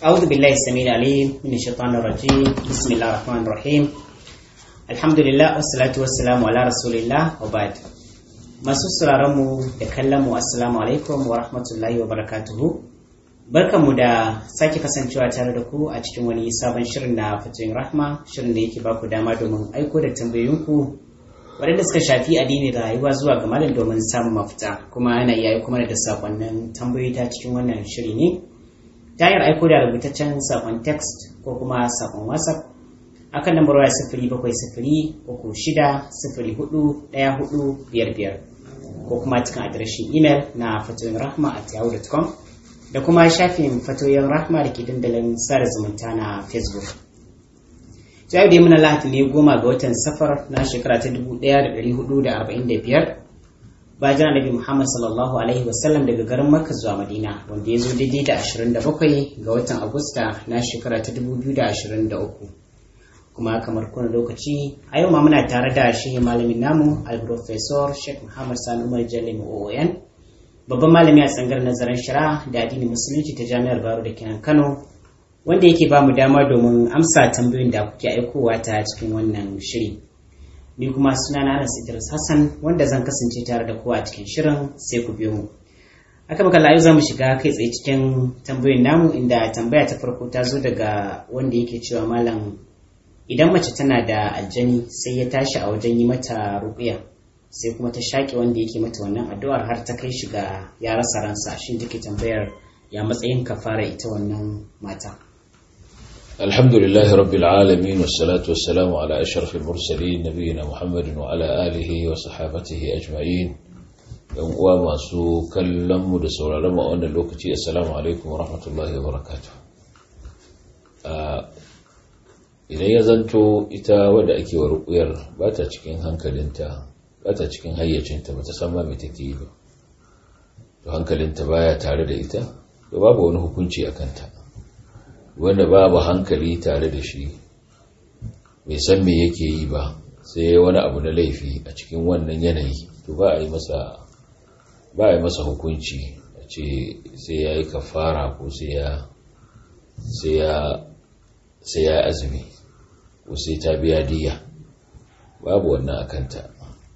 أعوذ بالله السميع العليم من الشيطان الرجيم. بسم الله الرحمن الرحيم. الحمد لله والصلاة والسلام على رسول الله وبعد. masu sauraronmu da kallonmu assalamu alaikum wa rahmatullahi wa barakatuhu. Barkanmu da sake kasancewa tare da ku a cikin wani sabon shirin na fatoyin rahma, shirin da yake baku dama domin aiko da tambayoyinku waɗanda suka shafi addini da rayuwa zuwa ga malam domin samun mafita, kuma ana iya aiko mana da sakonnin tambayoyi ta cikin wannan shiri ne ta hanyar aiko da rubutaccen sakon text ko kuma sakon whatsapp akan lambar waya 0703604145 ko kuma cikin adireshin email na fatoyinrahma@yahoo.com da kuma shafin fatoyin rahma da ke dandalin sada zumunta na Facebook. Yau dai muna Lahadi ne 10 ga watan Safar na shekara ta 1445 bayan Annabi Muhammad sallallahu alaihi wasallam daga garin Makka zuwa Madina, wanda ya zo daidai da 27 ga watan Agusta na shekara ta 2023. Kuma kamar kuna lokaci a yau ma muna tare da shi malamin namu al-professor Sheikh Muhammad Sani Umar Jalli OON, babban malami a tsangar nazarin shari'a da addinin musulunci ta Jami'ar Bayero da kenan Kano, wanda yake ba mu dama domin amsa tambayoyin da kuke aikowa ta cikin wannan shiri. Ni kuma sunana Anas Idris Hassan, wanda zan kasance tare da kowa a cikin shirin, sai ku biyo mu. Aka maka layu za mu shiga kai tsaye cikin tambayoyin namu, inda tambaya ta farko ta zo daga wanda yake cewa malam, idan mace tana da aljani sai ya tashi a wajen yi mata ruqya, sai kuma ta shaƙi wanda yake mata wannan addu'ar har ta kai shi ga ya rasa ransa, shin take tambayar ya matsayin kafara ita wannan mata? Alhamdulillah rabbil alamin, wassalatu wassalamu ala ashrafil mursalin nabiyina Muhammadin wa ala alihi wa sahabatihi ajma'in. Yan uwa masu kallon mu da sauraron mu a wannan lokaci, assalamu alaikum wa rahmatullahi wa barakatuh. Idan ya zanto ita wadda ake wa ruqyar ba ta cikin hankalinta, ba ta cikin hayyacinta, ba ta san ma me take yi ba, to hankalinta baya tare da ita, to babu wani hukunci a kanta. Wanda babu hankali tare da shi, bai san me yake yi ba, sai wani abu na laifi a cikin wannan yanayi, to ba a yi masa hukunci a ce sai ya yi kafara ko sai ya azumi ko sai ta biya diya, babu wannan a kanta.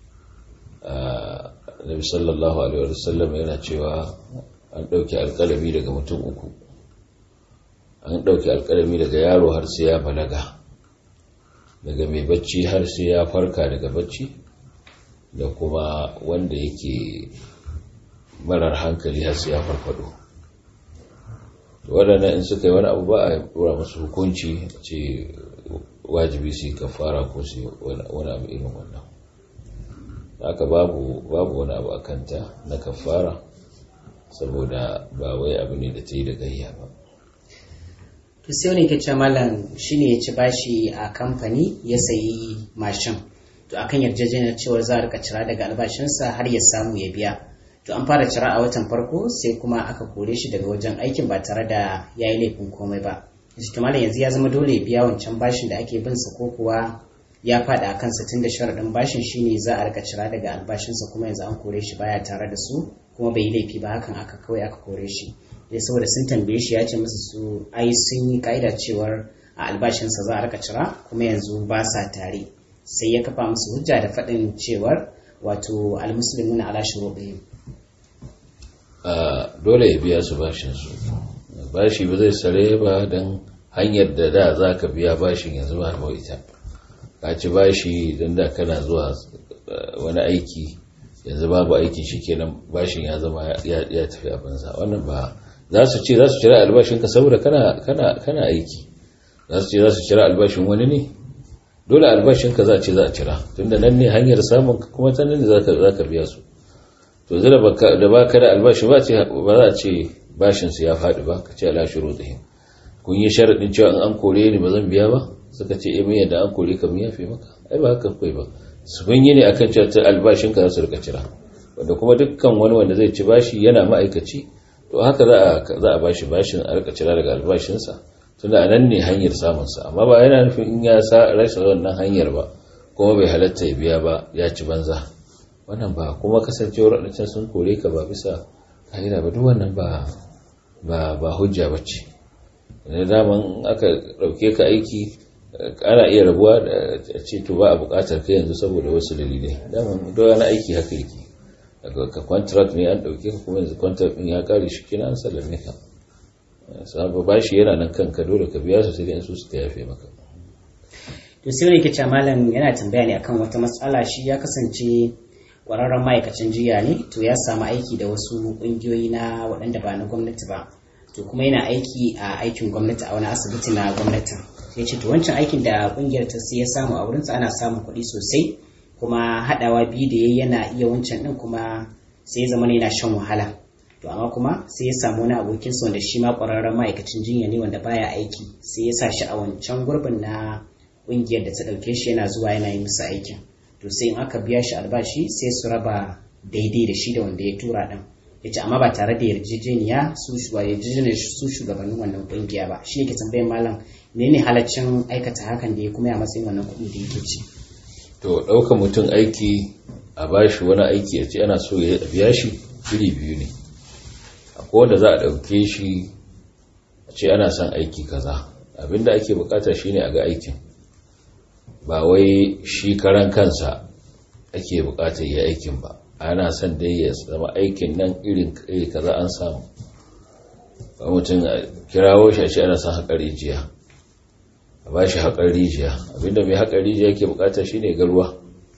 Nabi sallallahu alaihi wasallam yana cewa an ɗauki alƙalami daga mutum uku, an ɗauki alƙalami daga yaro har sai ya balaga, daga mai bacci har sai ya farka daga bacci, da kuma wanda yake marar hankali har sai ya farfado. Waɗannan in suka yi wani abu ba a ɗora musu hukunci ce wajibi su yi kafara ko su yi wani abu irin wannan. Haka babu wani abu a kanta na kafara, saboda ba wai abu ne da ta yi da gayya ba. To sai wani ke ce malam shine ya ci bashi a kamfani ya sayi mashin, to akan yarjejeniyar cewa za a rika cira daga albashinsa har ya samu ya biya, to an fara cira a watan farko sai kuma aka kore shi daga wajen aikin ba tare da ya yi laifin komai ba. To malam yanzu ya zama dole ya biya wancan bashin da ake bin sa, ko kuwa ya faɗa a kansa tun da sharaɗin bashin shine za a rika cira daga albashinsa, kuma yanzu an kore shi baya tare da su kuma bai yi laifi ba, hakan aka kore shi dai saboda sun tambaye shi ya ce musu su ai sun yi ka'ida cewar a albashinsa za a rika cira kuma yanzu ba sa tare, sai ya kafa musu hujja da faɗin cewar wato almuslimuna ala shuruɗihim. Dole ya biya su bashin su, bashi ba zai sare ba don hanyar da za ka biya bashin yanzu ba ita. Ka ci bashi don da kana zuwa wani aiki, yanzu babu aikin shi kenan bashin ya zama ya tafi a banza. Wannan ba za su cira albashinka saboda kana aiki, za su cira albashin wani ne? Dole albashinka za a cira, tunda nan ne hanyar samun, kuma ta nan ne za ka biya su. To zai da baka da albashi ba za a ce bashinsu ya faɗi ba, ka ce ala shurutihim. Kun yi sharaɗin cewa in an kore ni ba zan biya ba, suka ce mun yadda an kore ka mun yafe maka, ai ba haka kai ba. Su kun yi ne akan cewa albashinka za su rika cira, wanda kuma dukkan wani wanda zai ci bashi yana ma'aikaci, to haka za a bashi bashin a rika cira daga albashinsa, tunda nan ne hanyar samunsa. Amma ba yana nufin in ya rasa wannan hanyar ba kuma bai halatta ya biya ba, ya ci banza. Wannan ba kuma kasancewar waɗancan sun kore ka ba bisa ka'ida ba, duk wannan ba hujja ba ce. da daman aka ɗauke ka aiki ana iya rabuwa da ce to ba a buƙatar ka yanzu saboda wasu dalilai. Daman don wani aiki haka yake, daga ka contract ne an ɗauke ka kuma yanzu contract ɗin ya ƙare shi kina an sallame ka, saboda bashi yana nan kanka dole ka biya su sai dai su suka yafe maka. To sai wani ke malam yana tambaya ne akan wata matsala. Shi ya kasance ƙwararren ma'aikacin jiya ne, to ya samu aiki da wasu ƙungiyoyi na waɗanda ba na gwamnati ba, to kuma yana aiki a aikin gwamnati a wani asibiti na gwamnatin. Ya ce to wancan aikin da ƙungiyar ta sai ya samu a wurinsa ana samun kuɗi sosai, kuma haɗawa biyu da yayi yana iya wancan ɗin kuma sai ya zama yana shan wahala. To amma kuma sai ya samu wani abokinsa wanda shi ma ƙwararren ma'aikacin jinya ne wanda baya aiki, sai ya sa shi a wancan gurbin na ƙungiyar da ta ɗauke shi yana zuwa yana yi musu aikin. To sai in aka biya shi albashi sai su raba daidai da shi da wanda ya tura ɗin. Ya ce amma ba tare da yarjejeniya su shugabannin wannan ƙungiya ba. Shi ne ke tambayin malam menene halaccin aikata hakan da ya kuma ya matsayin wannan kuɗi da yake ci. To ɗaukar mutum aiki a bashi wani aiki ya ce ana so ya biya shi iri biyu ne. Akwai wanda za a ɗauke shi a ce ana son aiki kaza, abinda ake bukata shine a ga aikin, ba wai shi karan kansa ake bukatar ya aikin ba, ana son dai ya zama aikin nan irin kaza an samu. Ba mutum a kirawo shi a ce ana son haƙar rijiya, a ba shi haƙar rijiya, abinda mai haƙar rijiya ke bukata shine ga ruwa,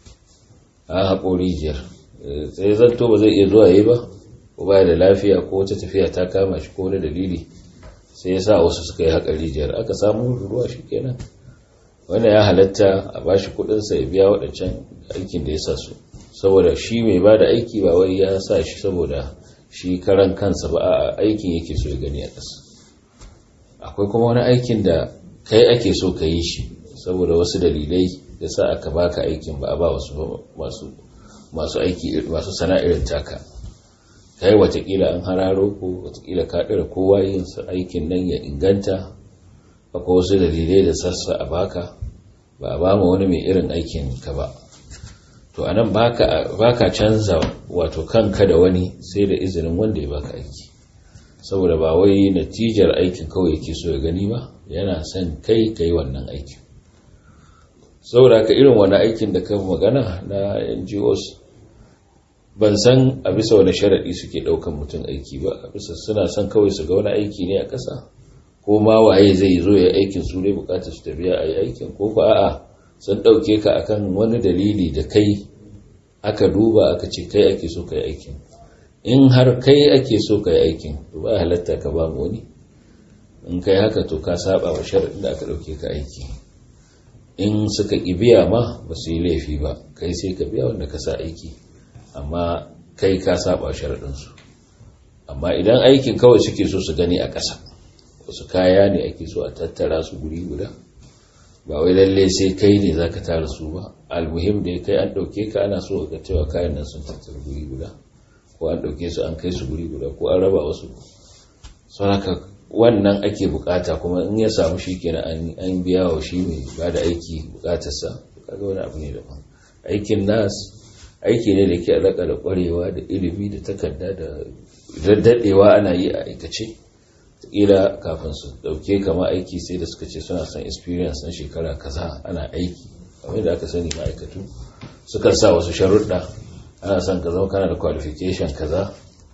an haƙo rijiyar sai zanto ba zai iya zuwa yi ba, ko baya da lafiya ko wata tafiya ta kama shi ko wani dalili sai ya sa wasu suka yi haƙar rijiyar aka samu ruwa shi kenan. Wannan ya halatta a bashi kudinsa ya biya waɗancan aikin da ya sa su, saboda shi mai ba da aiki ba wai ya sa shi saboda shi karan kansa ba a aikin yake so ya gani a ƙasa. Akwai kuma wani aikin da kai ake so ka yi shi saboda wasu dalilai da sa aka baka aikin ba a ba wasu masu aiki masu sana'ar taka. Kai watakila an hararo ko watakila ka ɗara kowa yin aikin nan ya inganta, akwai wasu dalilai da sassa a baka ba a ba mu wani mai irin aikin ka ba. To anan baka canza wato kanka da wani sai da izinin wanda ya baka aiki, saboda ba wai natijar aikin kawai yake so ya gani ba, yana son kai wannan aikin. Saboda ka irin wani aikin da ka magana na NGOs ban san a bisa wani sharaɗi suke ɗaukan mutum aiki ba, a bisa suna son kawai su ga wani aiki ne a ƙasa, ko ma waye zai zo ya aikin su ne bukatar su tafiya a yi aikin, ko ba a'a sun ɗauke ka akan wani dalili da kai aka duba aka ce kai ake so ka yi aikin. In har kai ake so ka yi aikin to ba halatta ka ba wani, in kai haka to ka saba wa sharaɗin da aka ɗauke ka aiki. In suka ƙi biya ma ba su yi laifi ba, kai sai ka biya wanda ka sa aiki, amma kai ka saba sharaɗinsu. Amma idan aikin kawai suke so su gani a ƙasa, wasu kaya ne ake so a tattara su guri guda, ba wai lalle sai kai ne za ka tara su ba, almuhim da kai an ɗauke ka ana so ga cewa kayan nan sun tattara guri guda, ko an ɗauke su an kai su guri guda, ko an raba wasu. Saboda wannan ake bukata, kuma in ya samu shi kenan an biya wa shi mai ba da aiki bukatarsa, kaga wani abu ne daban. Aikin nas aiki ne da ke alaƙa da ƙwarewa da ilimi da takarda da daddadewa ana yi a aikace. Kila kafin su dauke kama aiki sai da suka ce suna son experience na shekara kaza ana aiki, kamar da aka sani ma'aikatu suka sa wasu sharuɗa, ana son ka zama kana da qualification kaza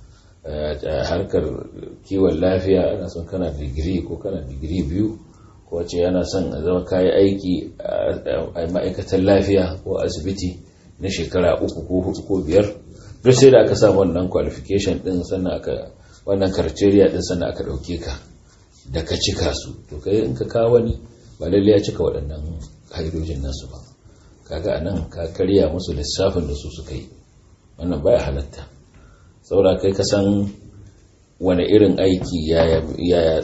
a harkar kiwon lafiya, ana son kana digiri ko kana digiri 2, ko ce ana son a zama kayi aiki a ma'aikatan lafiya ko asibiti na shekara 3 ko 4 ko 5, duk sai da aka samu wannan qualification din, sannan aka wannan criteria din, sannan aka dauke ka da ka cika su. To kai in ka kawo wani ba lalle ya cika waɗannan kaidojin nasu ba, kaga anan ka karya musu lissafin da su suka yi, wannan baya halatta. Saboda kai ka san wani irin aiki ya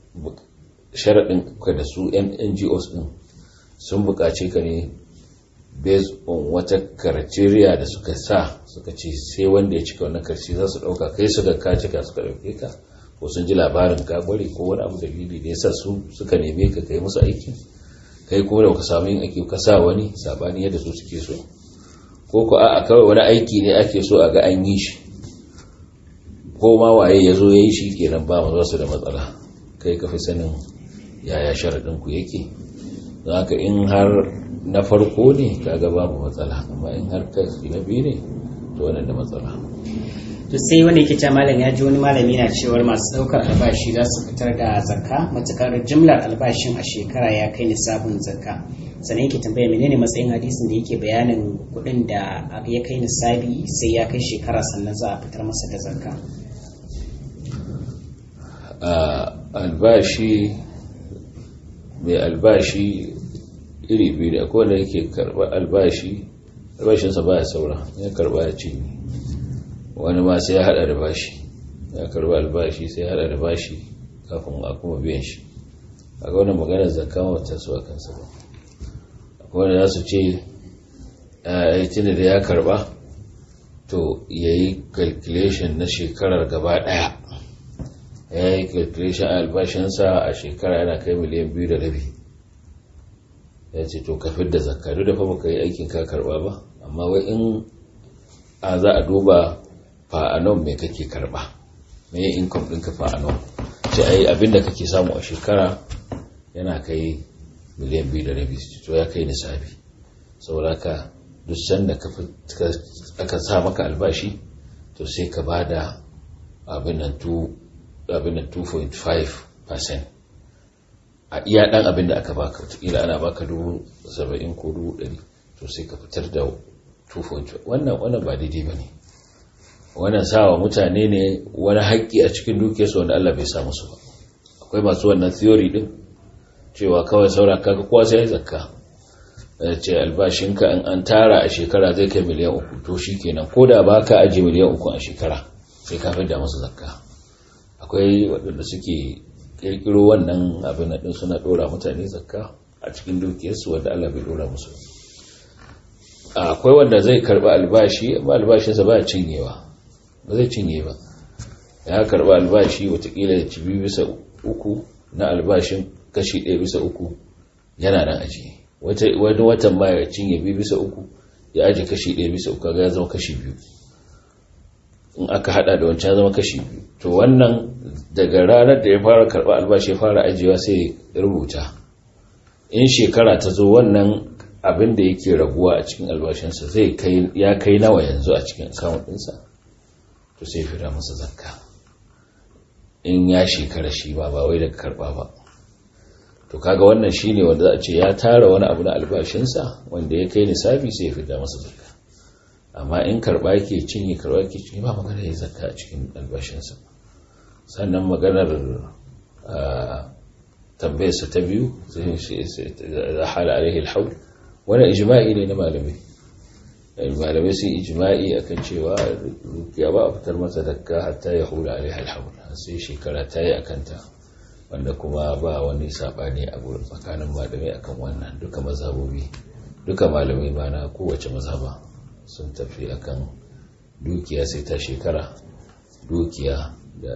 sharaɗin ka da su NGOs din sun buƙace ka ne based on wata criteria da suka sa, suka ce sai wanda ya cika wannan karshe za su dauka, kai suka ka cika suka dauke ka, ko sun ji labarin ka gware ko wani abu dalili da yasa su suka neme ka kai musu aiki, kai kuma da ka samu yin aiki ka sa wani sabani yadda su suke so, ko ko a'a kawai wani aiki ne ake so a ga an yi shi, ko ma waye ya zo ya yi shi kenan ba mu su da matsala, kai ka fi sanin yaya sharaɗin ku yake. Don haka in har na farko ne kaga babu matsala, amma in har kashi na biyu ne to wannan da matsala. To sai wanda yake cewa malam ya ji wani malami na cewar masu daukar albashi za su fitar da zakka matukar jimlar albashin a shekara ya kai nisabin zakka. Sannan yake tambaya menene matsayin hadisin da yake bayanin kuɗin da ya kai nisabi sai ya kai shekara sannan za a fitar masa da zakka. Albashi mai albashi iri biyu ne, akwai wanda yake karɓar albashinsa ba ya saura, ya karɓa ya cinye. Wani ma sai ya hada da bashi, ya karba albashi sai ya hada da bashi kafin a kuma biyan shi. A ga wannan maganar zakka wata su a kansa ba. Akwai wanda za su ce tunda da ya karba to ya yi calculation na shekarar gaba daya, ya yi calculation a albashinsa a shekara yana kai miliyan 2.5. Ya ce to kafin da zakka duk da fa baka yi aikin ka karba ba, amma wai in za a duba fa'anon mai kake karba, mai income ɗinka fa'anon ce ai abinda kake samu a shekara yana kai miliyan 2.5, to ya kai nisabi. sauraka duk sanda aka sa maka albashi to sai ka ba da abin nan 2.5% a iya ɗan abin da aka baka. Wataƙila ana baka 70,000 ko 100,000, to sai ka fitar da 2.5. wannan ba daidai ba ne. Wannan sawa mutane ne wani haƙƙi a cikin dukiyarsu wanda Allah bai sa musu ba. Akwai masu wannan theory din cewa kawai saura kaga kowa sai zakka, ce albashinka in an tara a shekara zai kai miliyan 3, to shikenan ko da baka aje miliyan 3 a shekara sai ka fidda musu zakka. Akwai waɗanda suke kirkiro wannan abin din suna dora mutane zakka a cikin dukiyarsu wanda Allah bai dora musu. Akwai wanda zai karba albashi amma albashinsa ba cinyewa, ba zai cinye ba. Ya karba albashi watakila ya ci 2/3 na albashin, kashi 1/3 yana nan ajiye. Wani watan ma ya cinye 2/3 ya aji kashi 1/3, kaga ya zama kashi 2. In aka hada da wancan ya zama kashi 2. To wannan daga ranar da ya fara karba albashi ya fara ajiyewa sai ya rubuta. In shekara ta zo wannan abin da yake raguwa a cikin albashinsa ya kai nawa yanzu a cikin account ɗinsa, to sai fira masa zakka. In ya shekara shi ba wai daga karba ba. To kaga wannan shine wanda za a ce ya tara wani abu na albashinsa wanda ya kai nisabi sai ya fita masa zakka. Amma in karba yake cinye ba magana ya zakka a cikin albashinsa. Sannan maganar tambayarsa ta biyu da hala alaihi alhaul, wani ijma'i ne na malamai. Malamai sun ijma'i akan cewa ya ba a fitar masa zakka hatta ya hula alaihi alhaul, sai shekara ta yi akanta, wanda kuma ba wani sabani a tsakanin malamai akan wannan. Duka mazhabobi, duka malamai ma na kowace mazhaba sun tafi akan dukiya sai ta shekara. Dukiya da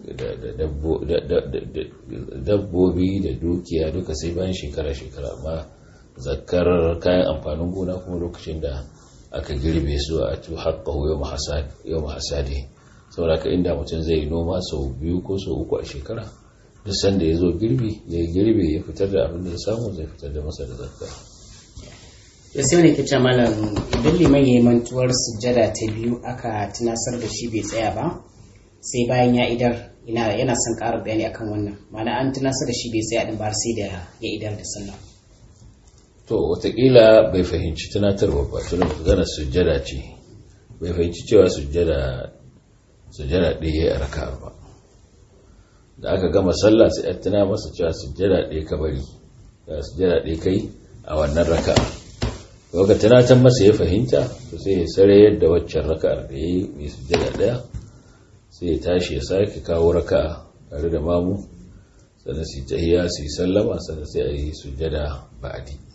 dabbobi da dukiya duka sai bayan shekara-shekara. Amma zakkar kayan amfanin gona kuma lokacin da aka girbe su a tu haqqahu yawm hasadi. Saboda ka inda mutum zai noma sau 2 ko sau 3 a shekara, duk sanda ya zo girbi ya fitar da abin da ya samu zai fitar da masa da zakka. Ya sai wani kice malam, idan liman ya yi mantuwar sujjada ta biyu aka tunasar da shi bai tsaya ba, sai bayan ya idar yana son ƙara bayani akan wannan. Ma'ana an tunasar da shi bai tsaya din ba sai da ya idar da sallah. To watakila bai fahimci tunatarwa ba, tun magana sujjada ce, bai fahimci cewa sujjada ɗaya a raka'a ba. Da aka gama sallah sai an tuna masa cewa sujjada ɗaya ka bari, sujjada ɗaya kai a wannan raka'a. Ka tunatar masa ya fahimta, to sai ya sare yadda waccan raka'ar da ya yi mai sujjada ɗaya, sai ya tashi ya sake kawo raka'a tare da mamu, sannan su yi tahiyya su yi sallama, sannan sai a yi sujjada ba'adi.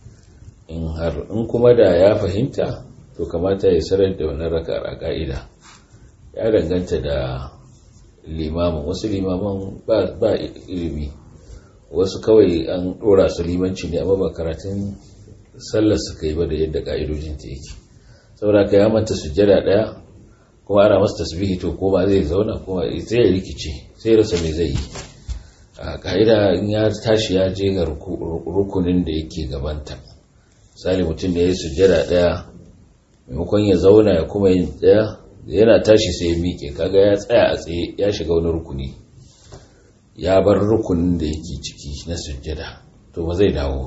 In kuma da ya fahimta, to kamata ya sarar da wannan raka'ar a ka'ida. Ya danganta da limamin. Wasu limaman ba ilimi, wasu kawai an dora su limanci ne amma ba karatun sallar su kai ba da yadda ka'idojin ta yake. Saboda ka ya manta sujjada ɗaya kuma ana masa tasbihi, to koma zai zauna kuma sai ya rikice, sai rasa me zai yi. a ka'ida in ya tashi ya je ga rukunin da yake gabanta. Misali mutum da ya yi sujjada ɗaya, maimakon ya zauna ya kuma yin ɗaya, yana tashi sai ya miƙe, kaga ya tsaya a tsaye ya shiga wani rukuni, ya bar rukunin da yake ciki na sujjada, to ba zai dawo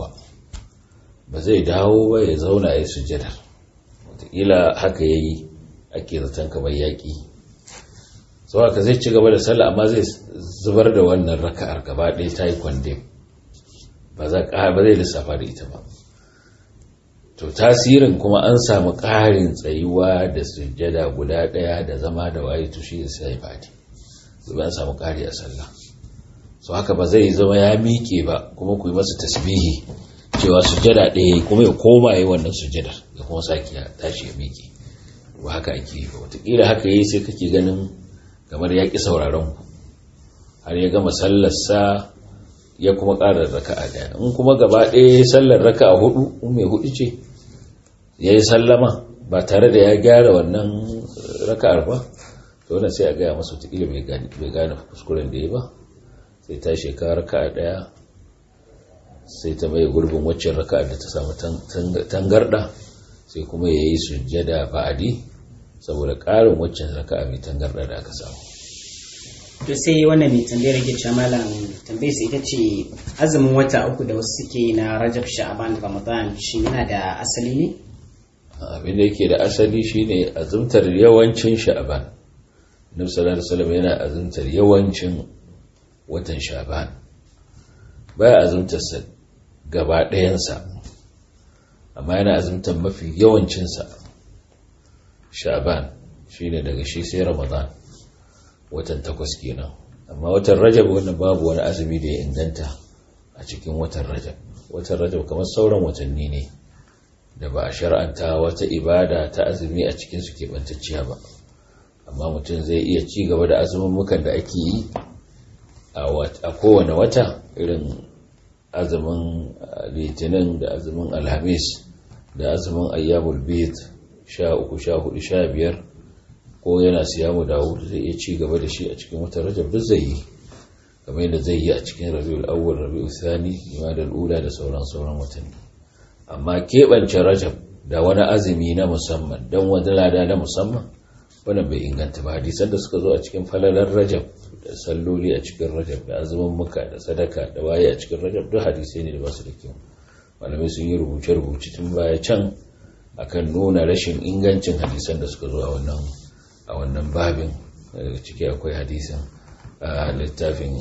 ba ya zauna ya sujjada. Wataƙila haka ya yi ake zaton kamar yaƙi, sau haka zai ci gaba da sallah amma zai zubar da wannan raka'ar gaba ɗaya ta yi kwande, ba zai lissafa da ita ba. To tasirin kuma an samu ƙarin tsayuwa da sujjada guda ɗaya da zama da waye, to shi sai fadi zuba an samu ƙari a sallah. So haka ba zai zama ya miƙe ba kuma ku yi masa tasbihi cewa sujjada ɗaya kuma ya koma yi wannan sujjadar da kuma sake ya tashi ya miƙe, ba haka ake yi ba. Wataƙila haka yi sai kake ganin kamar ya ƙi sauraron ku har ya gama sallarsa ya kuma ƙara raka'a ɗaya. In kuma gaba ɗaya sallar raka'a hudu, in mai hudu ce ya yi sallama ba tare da ya gyara wannan raka'ar ba, to wannan sai a gaya masa wataƙila bai gane kuskuren da ya ba, sai ta shekara raka'a ɗaya sai ta mai gurbin waccan raka'ar da ta samu tangarɗa, sai kuma ya yi sujjada ba'adi saboda ƙarin waccan raka'a mai tangarɗa da aka samu. To sai wannan mai tambayar yake cewa malam, tambayar sai ita ce azumin wata uku da wasu suke na Rajab, Sha'ban, Ramadan shi yana da asali ne? Abin da yake da asali shine azumtar yawancin Sha'ban. Nabi sallallahu alaihi wasallam yana azumtar yawancin watan Sha'ban, baya azumtar sa gaba ɗayansa, amma yana azumtar mafi yawancinsa. Sha'ban shine daga shi sai Ramadan, watan 8 kenan. Amma watan Rajab wannan babu wani azumi da ya inganta a cikin watan Rajab. Watan Rajab kamar sauran watanni ne da ba a shar'anta wata ibada ta azumi a cikin su keɓantacciya ba, amma mutum zai iya ci gaba da azumumukan da ake yi a kowane wata, irin azumin Litinin da azumin Alhamis da azumin Ayyamul Bid 13, 14, 15, ko yana siyamu Dawud zai iya ci gaba da shi a cikin watan Rajab, duk zai yi kamar yadda zai yi a cikin Rabiul Awwal, Rabiul Thani, Jumadal Ula da sauran watanni. Amma keɓance Rajab da wani azumi na musamman don wani lada na musamman, wannan bai inganta ba. Hadisan da suka zo a cikin falalar Rajab da salloli a cikin Rajab da azumin muka da sadaka da waye a cikin Rajab, duk hadisai ne da ba su da kyau. Malamai sun yi rubuce-rubuce tun baya can akan nuna rashin ingancin hadisan da suka zo a wannan babin. Daga ciki akwai hadisin littafin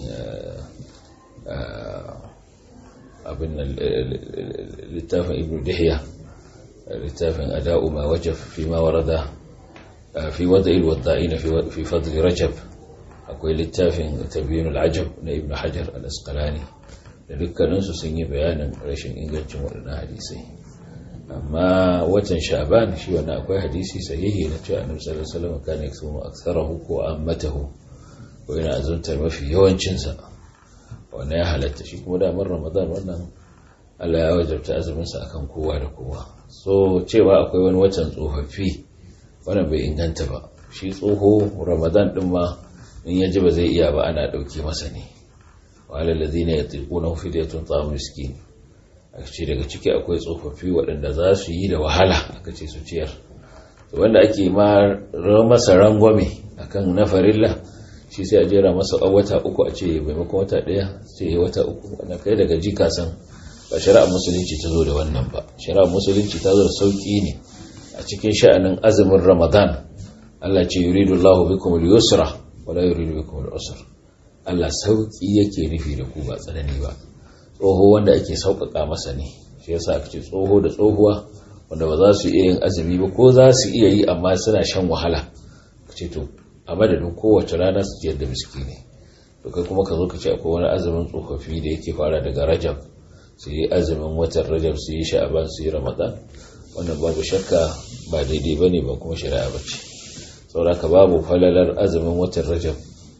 littafin Ibn Dihya, littafin Ada'u ma wajab fi ma warada fi wada'il wadda'ina fi fadl Rajab. Akwai littafin Tabyinul Ajab na Ibn Hajar al-Asqalani, da dukkaninsu sun yi bayanin rashin ingancin waɗannan hadisai. Amma watan Sha'ban shi wannan akwai hadisi sahihi na cewa Annabi sallallahu alaihi wasallam kana yaksumu aktharahu ko ammatahu, ko yana azuntar mafi yawancin sa. Wannan ya halatta shi. Kuma da Ramadan wannan Allah ya wajabta azumin sa akan kowa da kowa. So cewa akwai wani watan tsofaffi wannan bai inganta ba. Shi tsoho Ramadan din ma in ya ji ba zai iya ba ana dauke masa ne. Wa alal ladina yatiquna fidyatun ta'am miskin. A ce daga ciki akwai tsofaffi waɗanda za su yi da wahala, aka ce su ciyar. Wanda ake masa rangwame akan na farilla, shi sai a jera masa wata uku, a ce maimakon wata ɗaya sai ya wata uku. Wanda kai daga ji kasan ba shari'ar musulunci ta zo da wannan ba. Shari'ar musulunci ta zo da sauƙi ne a cikin sha'anin azumin Ramadan. Allah ce yuridu Allahu bikum al-yusra wa la yuridu bikum al-usra. Allah sauƙi yake nufi da ku ba tsanani ba. Tsoho wanda ake sauƙaƙa masa ne, shi yasa aka ce tsoho da tsohuwa wanda ba za su iya yin azumi ba, ko za su iya yi amma suna shan wahala, ka ce to a madadin kowace rana su ciyar da miskini. To kai kuma ka zo ka ce akwai wani azumin tsofaffi da yake fara daga Rajab, su yi azumin watan Rajab, su yi Sha'ban, su yi Ramadan. Wannan babu shakka ba daidai ba ne, ba kuma shari'a ba ce. Saboda ka babu falalar azumin watan Rajab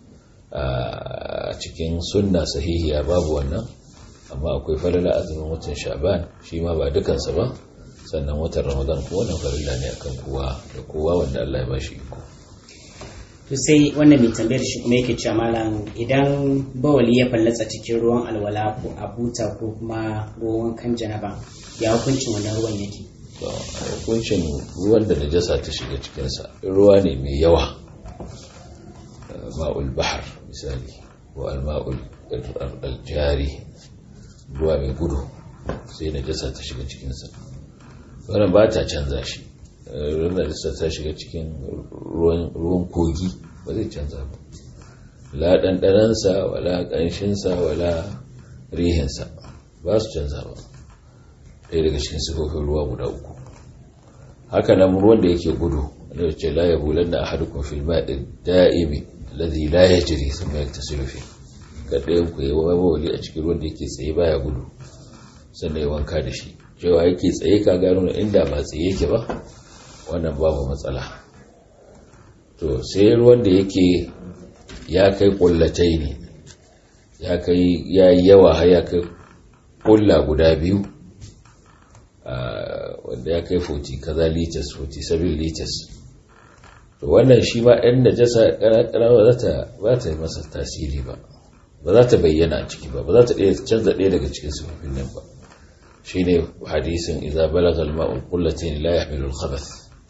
a cikin sunna sahihiya, babu wannan. Amma akwai falala azumin watan Sha'ban, shi ma ba dukansa ba. Sannan watan Ramadan kuma wannan farilla ne akan kowa da kowa wanda Allah ya ba shi iko. to sai wannan mai tambayar shi kuma yake cewa malam idan bawali ya fallatsa cikin ruwan alwala ko a buta ko kuma ruwan kan janaba ya hukuncin wannan ruwan yake? Hukuncin ruwan da najasa ta shiga cikinsa ruwa ne mai yawa, ma'ul bahar misali ko al-ma'ul al-jari, ruwa mai gudu sai najasa ta shiga cikinsa, wannan ba ta canza shi. Ruwan najasa ta shiga cikin ruwan kogi ba zai canza ba, la ɗanɗanansa wala ƙanshinsa wala rihinsa ba su canza ba, ɗaya daga cikin sifofin ruwa guda uku. haka nan ruwan da yake gudu da ce la yabulanna ahadukum fil ma'i da'imi alladhi la yajri thumma yaktasilu fi, kada yanku yayi wawali a cikin ruwan da yake tsaye baya gudu sannan ya wanka da shi. Cewa yake tsaye ka gano inda ba tsaye yake ba wannan babu matsala. To sai ruwan da yake ya kai kullatai ne, ya kai yayi yawa har ya kai kulla guda biyu, wanda ya kai 40 kaza liters 47 liters, to wannan shi ma ɗan najasa ƙarƙara ba ta yi masa tasiri ba za ta bayyana a ciki ba za ta canza ɗaya daga cikin sifofin nan ba. shi ne hadisin idza balagha al-ma'u qullatayn la yahmilu al-khabath.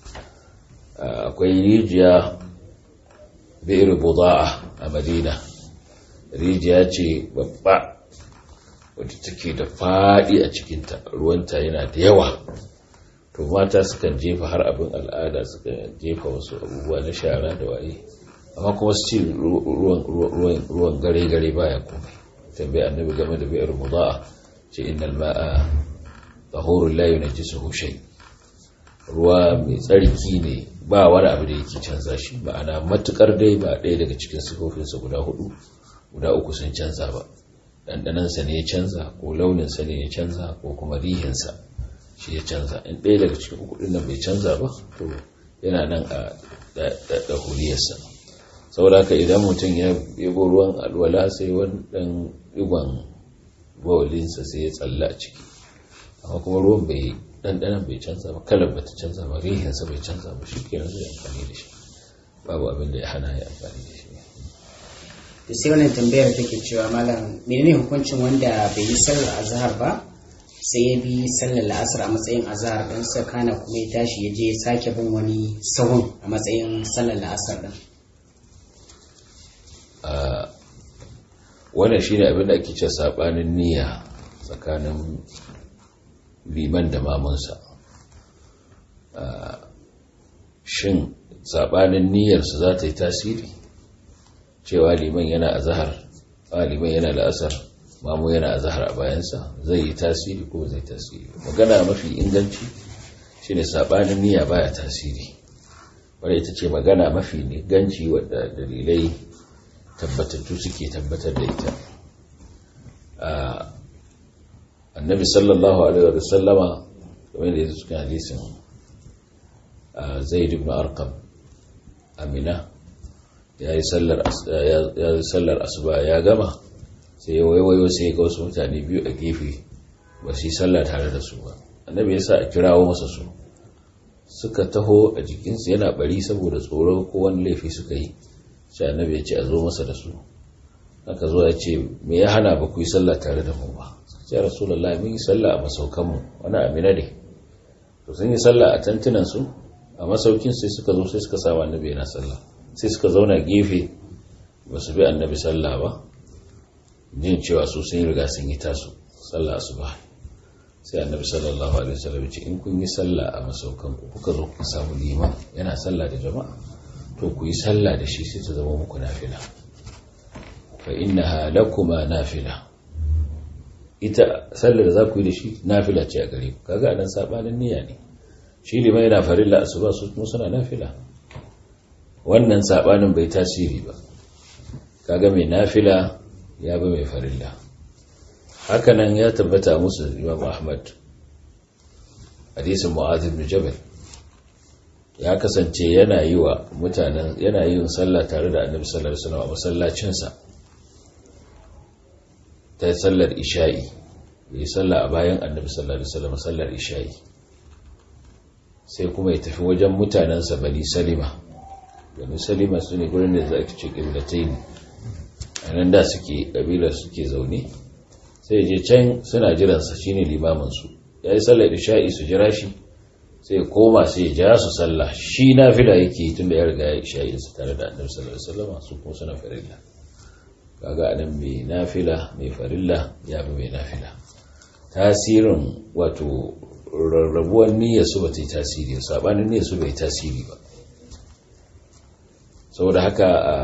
akwai rijiya bi'r buda'a a Madina, rijiya ce babba wadda take da faɗi a cikinta, ruwanta yana da yawa, to mata sukan jefa har abin al'ada suka jefa wasu abubuwa na shara da waye, amma kuma su ce ruwan gare-gare baya komai. tambayi annabi game da bi'ar muda'a ce innal ma'a tahurul la yunajjisuhu shay, ruwa mai tsarki ne ba wani abu da yake canza shi, ma'ana matukar dai ba ɗaya daga cikin sifofinsa guda uku sun canza ba, ɗanɗanansa ne ya canza ko launinsa ne ya canza ko kuma rihinsa shi ya canza. in ɗaya daga cikin uku ɗin nan bai canza ba to yana nan a da huliyarsa. saboda haka idan mutum ya yabo ruwan alwala sai wani ɗan ɗigon bawalinsa sai ya tsalla a ciki, amma kuma ruwan bai ɗanɗanan bai canza ba, kalar ba ta canza ba, rihinsa bai canza ba, shi kenan zai amfani da shi, babu abin da ya hana ya amfani da shi. da sai wannan tambayar take cewa malam menene hukuncin wanda bai yi sallar azhar ba sai ya bi sallar la'asar a matsayin azhar din sa, kana kuma ya tashi ya je ya sake bin wani sahun a matsayin sallar la'asar din? wannan shine abin da ake cewa sabanin niyya tsakanin liman da mamunsa. shin sabanin niyyarsa za ta yi tasiri, cewa liman yana azhar liman yana la'asar mamu yana azhar a bayansa, zai yi tasiri ko zai tasiri? magana mafi inganci shine sabanin niyya baya tasiri, wadda ita ce magana mafi inganci wadda dalilai tabbatattu suke tabbatar da ita. annabi sallallahu alaihi wa sallama kamar da ya cikin hadisin Zaid ibn Arqam Amina ya yi sallar asuba ya gama sai ya waiwayo sai ya ga wasu mutane biyu a gefe ba su yi sallah tare da su ba. annabi ya sa a kirawo masa su, suka taho a jikinsu yana bari saboda tsoro ko wani laifi suka yi, sai annabi ya ce a zo masa da su. aka zo ya ce me ya hana ba ku yi sallah tare da mu ba? sai rasulullahi mun yi sallah a masaukanmu, wani Amina ne. to sun yi sallah a tantunan su a masaukin, sai suka zo sai suka samu annabi yana sallah, sai suka zauna gefe ba su bi annabi sallah ba, jin cewa su sun yi riga sun yi tasu sallah asuba. sai annabi sallallahu alaihi wasallam ce in kun yi sallah a masaukan ku kuka zo ku samu liman yana sallah da jama'a, to ku yi sallah da shi sai ta zama muku nafila, fa innaha lakuma nafila. ita sallar da za ku yi da shi nafila ce a gare ku. kaga anan sabanin niyya ne, shi liman yana farilla asuba su kuma suna nafila, wannan sabanin bai tasiri ba. kaga mai nafila ya bi mai farilla. hakanan ya tabbata musu Imam Ahmad hadisin Mu'adh ibn Jabal, ya kasance yana yin sallah tare da Annabi sallallahu alaihi wasallam a masallacin sa ta sallar isha'i, yi sallah a bayan Annabi sallallahu alaihi wasallam sallar isha'i, sai kuma ya tafi wajen mutanensa Bani Salima Banu Salima su ne gurin da za a ce ƙiblatai a nan da suke ƙabilar suke zaune, sai je can suna jiransa shine limaminsu, ya yi sallar isha'i su jira shi sai koma sai ya ja su sallah, shi nafila yake tun da ya riga ya isha'insa tare da annabi sallallahu alaihi wasallam, su kuma suna farilla. Kaga anan mai nafila mai farilla ya bi mai nafila. Tasirin wato rarrabuwar niyyar su ba ta yi tasiri, sabanin niyyar su bai tasiri ba. Saboda haka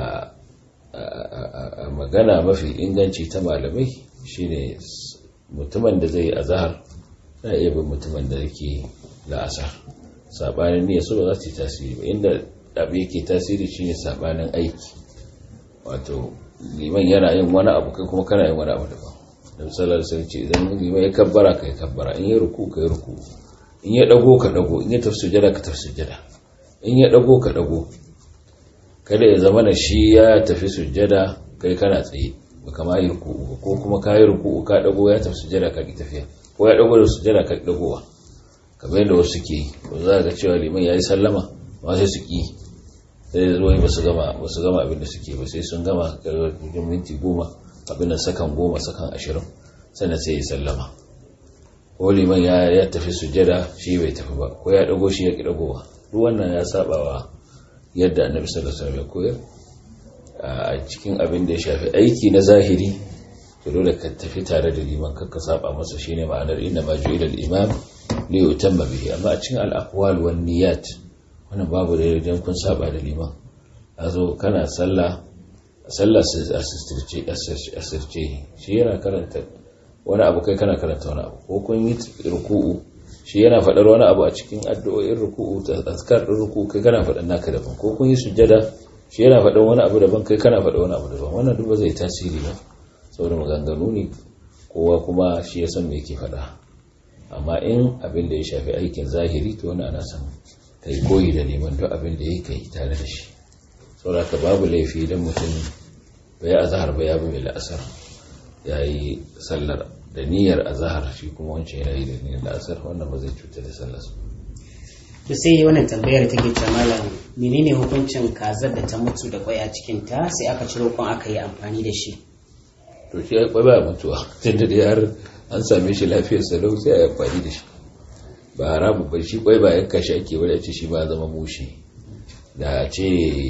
a magana mafi inganci ta malamai shine mutumin da zai azhar na iya bin mutumin da yake la'asar, sabanin niyyar su ba za ta yi tasiri ba. Inda abu yake tasiri shine sabanin aiki, wato liman yana yin wani abu kai kuma kana yin wani abu daban. Da misalar sai ce idan liman ya kabbara kai kabbara, in ya ruku kai ruku, in ya dago ka dago, in ya tafi sujada ka tafi sujada, in ya dago ka dago. Kada ya zama na shi ya tafi sujada kai kana tsaye baka ma yi ruku, ko kuma ka yi ruku ka dago ya tafi sujada ka ki tafiya, ko ya dago da sujada ka dagowa, kamar yadda wasu suke yi. Ko za ga cewa liman yayi sallama ma sai su ki, sai zuwa ba su gama abin da suke ba, sai sun gama cikin minti 10 abin da sakan 10 sakan 20 sannan sai ya sallama. Ko liman ya tafi sujada shi bai tafi ba, ko ya dago shi ya ki dagowa. Duk wannan ya sabawa yadda annabi sallallahu alaihi wasallam ya koyar a cikin abin da ya shafi aiki na zahiri. To dole ka tafi tare da liman, kakka saba masa, shine ma'anar inna ma ju'ila al-imam li yutamma bihi. Amma a cikin al-aqwal wan niyyat wannan babu da idan kun saba da liman, azo kana sallah asirce shi yana karanta wani abu kai kana karanta wani abu, ko kun yi ruku'u shi yana faɗar wani abu a cikin addu'o'in ruku'u ta azkar din ruku'u kai kana faɗan naka daban, ko kun yi sujjada shi yana faɗan wani abu daban kai kana faɗan wani abu daban. Wannan duk ba zai tasiri ba, saboda maganganu ne, kowa kuma shi ya san me yake faɗa. Amma in abin da ya shafi aikin zahiri to wani ana san kai koyi da neman duk abin da yake kai tare da shi. Saboda ka babu laifi idan mutum bai azhar ba ya bi mai la'asar, yayi sallar da niyyar azhar, shi kuma wancan yayi da niyyar la'asar, wannan ba zai cutar da sallar su. To sai wannan tambayar take cewa malam, menene hukuncin kazar da ta mutu da kwai a cikin ta sai aka ciro kon aka yi amfani da shi? To shi ya kwai ba mutuwa, tunda da har an same shi lafiyar salau sai a yi amfani da shi. Ba haramu ba, shi kwai ba yanka shi ake bari a ce shi ba zama mushi. Da ce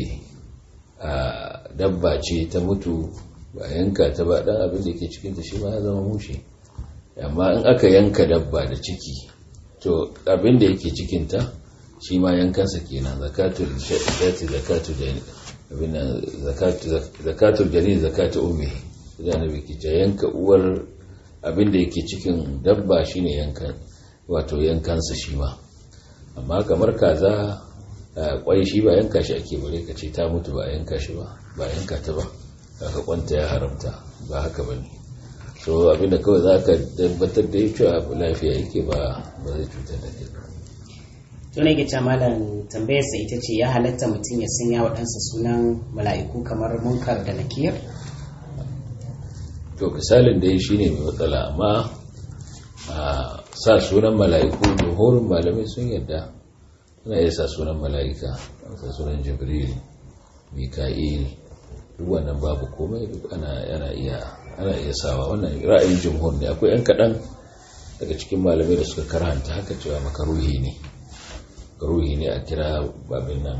dabba ce ta mutu ba yanka ta ba, dan abin da ke cikin ta shi ma ya zama mushi. Amma in aka yanka dabba da ciki, to abin da yake cikin ta shi ma yankansa kenan. Zakatul shati zakatul jani, abin nan zakatul jani zakatul ummi. Da nabi ke ta yanka uwar abin da yake cikin dabba shine yankan, wato yankansa shi ma. Amma kamar kaza kwai shi ba yanka shi ake bare ka ce ta mutu ba yanka shi ba yanka ta ba, aka kwanta ya haramta, ba haka bane. So abinda kawai zaka tabbatar da cewa lafiya yake ba zai cutar da kai. To ne ga malam, tambayar sa ita ce ya halatta mutum ya sanya wa ɗansa sunan mala'iku kamar Munkar da Nakir? To misalin da shine mai matsala, amma sa sunan mala'iku horin malamai sun yadda ana iya sa sunan mala'ika, sa sunan Jibril, Mika'il, duk wannan babu komai, duk ana iya sawa. Wannan ra'ayin jumhur ne. Akwai yan kaɗan daga cikin malamai da suka karanta haka cewa makaruhi ne a kira babin nan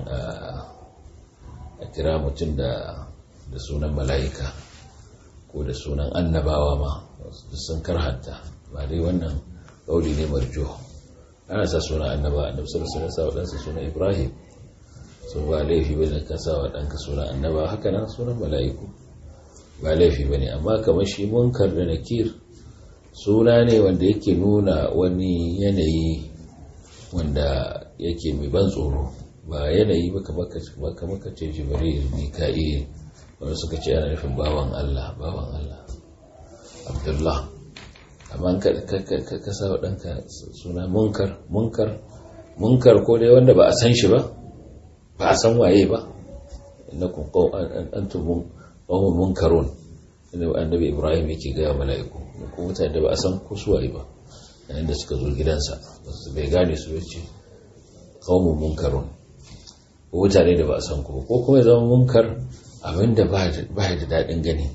a kira mutum da sunan mala'ika ko da sunan annabawa ma sun karhanta. Ba dai wannan ƙauli ne marjo. Ana sa sunan annaba, annabi sallallahu alaihi wasallam ɗansa sunan Ibrahim, so ba laifi bane ka sa wa ɗanka sunan annaba. Haka nan sunan mala'iku ba laifi bane. Amma kamar shi Munkar da Nakir suna ne wanda yake nuna wani yanayi wanda yake mai ban tsoro, ba yanayi ba kamar ka ce Jibril, Mika'il, wanda suka ce ana nufin bawan Allah Abdullah. amma ka sa wa ɗanka suna munkar ko dai wanda ba a san shi ba a san waye ba, innakum antum qawmun munkarun, inda annabi Ibrahim yake ga mala'iku ko mutane da ba a san ko su waye ba, yayin da suka zo gidansa bai gane su bace qawmun munkarun. ko mutane da ba a san ku ko kuma ya zama munkar abinda ba da daɗin gani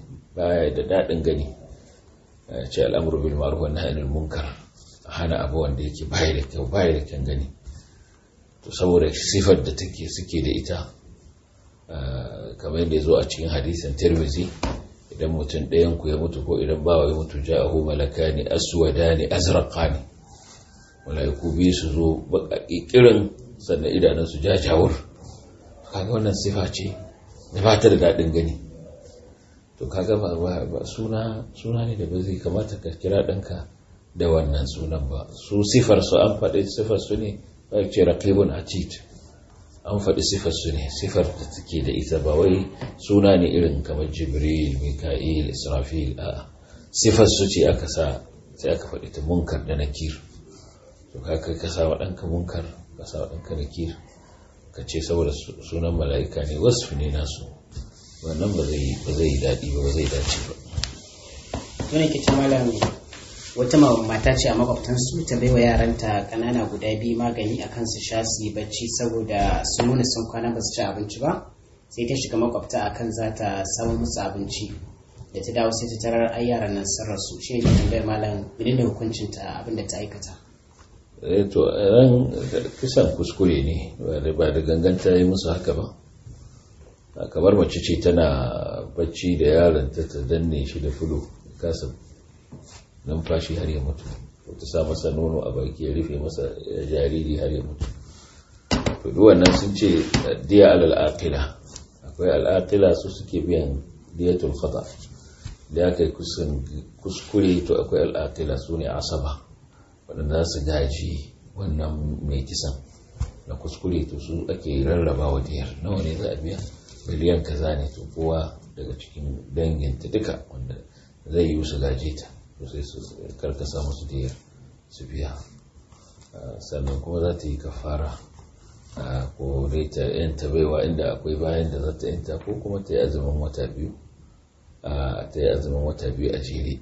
ce al'amuru bil ma'ruf wan nahyi anil munkar, hana abu wanda yake baya da kyau baya da kyan gani. To saboda sifar da suke da ita kamar yadda ya zo a cikin hadisin Tirmidhi, idan mutum ɗayan ku ya mutu ko idan bawa ya mutu ja'ahu malakani aswadani azraqani, malaiku biyu su zo baƙaƙi kirin sannan idanunsu jajawur. Kaga wannan sifa ce da ba ta da daɗin gani. To kaga ba suna ne da ba zai kamata ka kira ɗanka da wannan sunan ba. Su sifar su an faɗi sifar su ne ba ce raqibun atid, an faɗi sifar su ne, sifar da take da ita ba wai suna ne irin kamar Jibril, Mika'il, Israfil. A'a, sifar su ce aka sa, sai aka faɗi ta munkar da nakir. To ka sa wa ɗanka munkar, ka sa wa ɗanka nakir, ka ce saboda sunan mala'ika ne, wasu ne nasu, wannan ba zai daɗi ba zai dace ba. Wani ke ce malam, wata mata ce a makwabtansu ta baiwa yaranta ƙanana guda biyu magani a kan su sha su yi bacci saboda sun nuna sun kwana ba su ci abinci ba, sai ta shiga makwabta akan za ta samu musu abinci, da ta dawo sai ta tarar ai yaran nan sun rasu. Shi ne tambayar malam, menene hukuncin ta abin da ta aikata? To ran kisan kuskure ne, ba da ganganta yi musu haka ba. Kamar mace ce tana bacci da yaron ta danne shi da fulo, kasa numfashi har ya mutu, ko ta sa masa nono a baki ya rufe masa jariri har ya mutu. To duk wannan sun ce diya alal aqila, akwai al aqila su suke biyan diyatul khata. Da aka yi kuskure to akwai al aqila su ne asaba, waɗanda su gaji wannan mai kisan na kuskure, to su ake rarrabawa diyar. Nawa ne za a biya? Miliyan kaza ne. To kowa daga cikin danginta duka wanda zai yi su gaje ta, to sai su karkasa musu diyar su biya. Sannan kuma za ta yi kafara, ko dai ta yanta baiwa inda akwai bayan da za ta yanta, ko kuma ta yi azumin wata biyu a jere.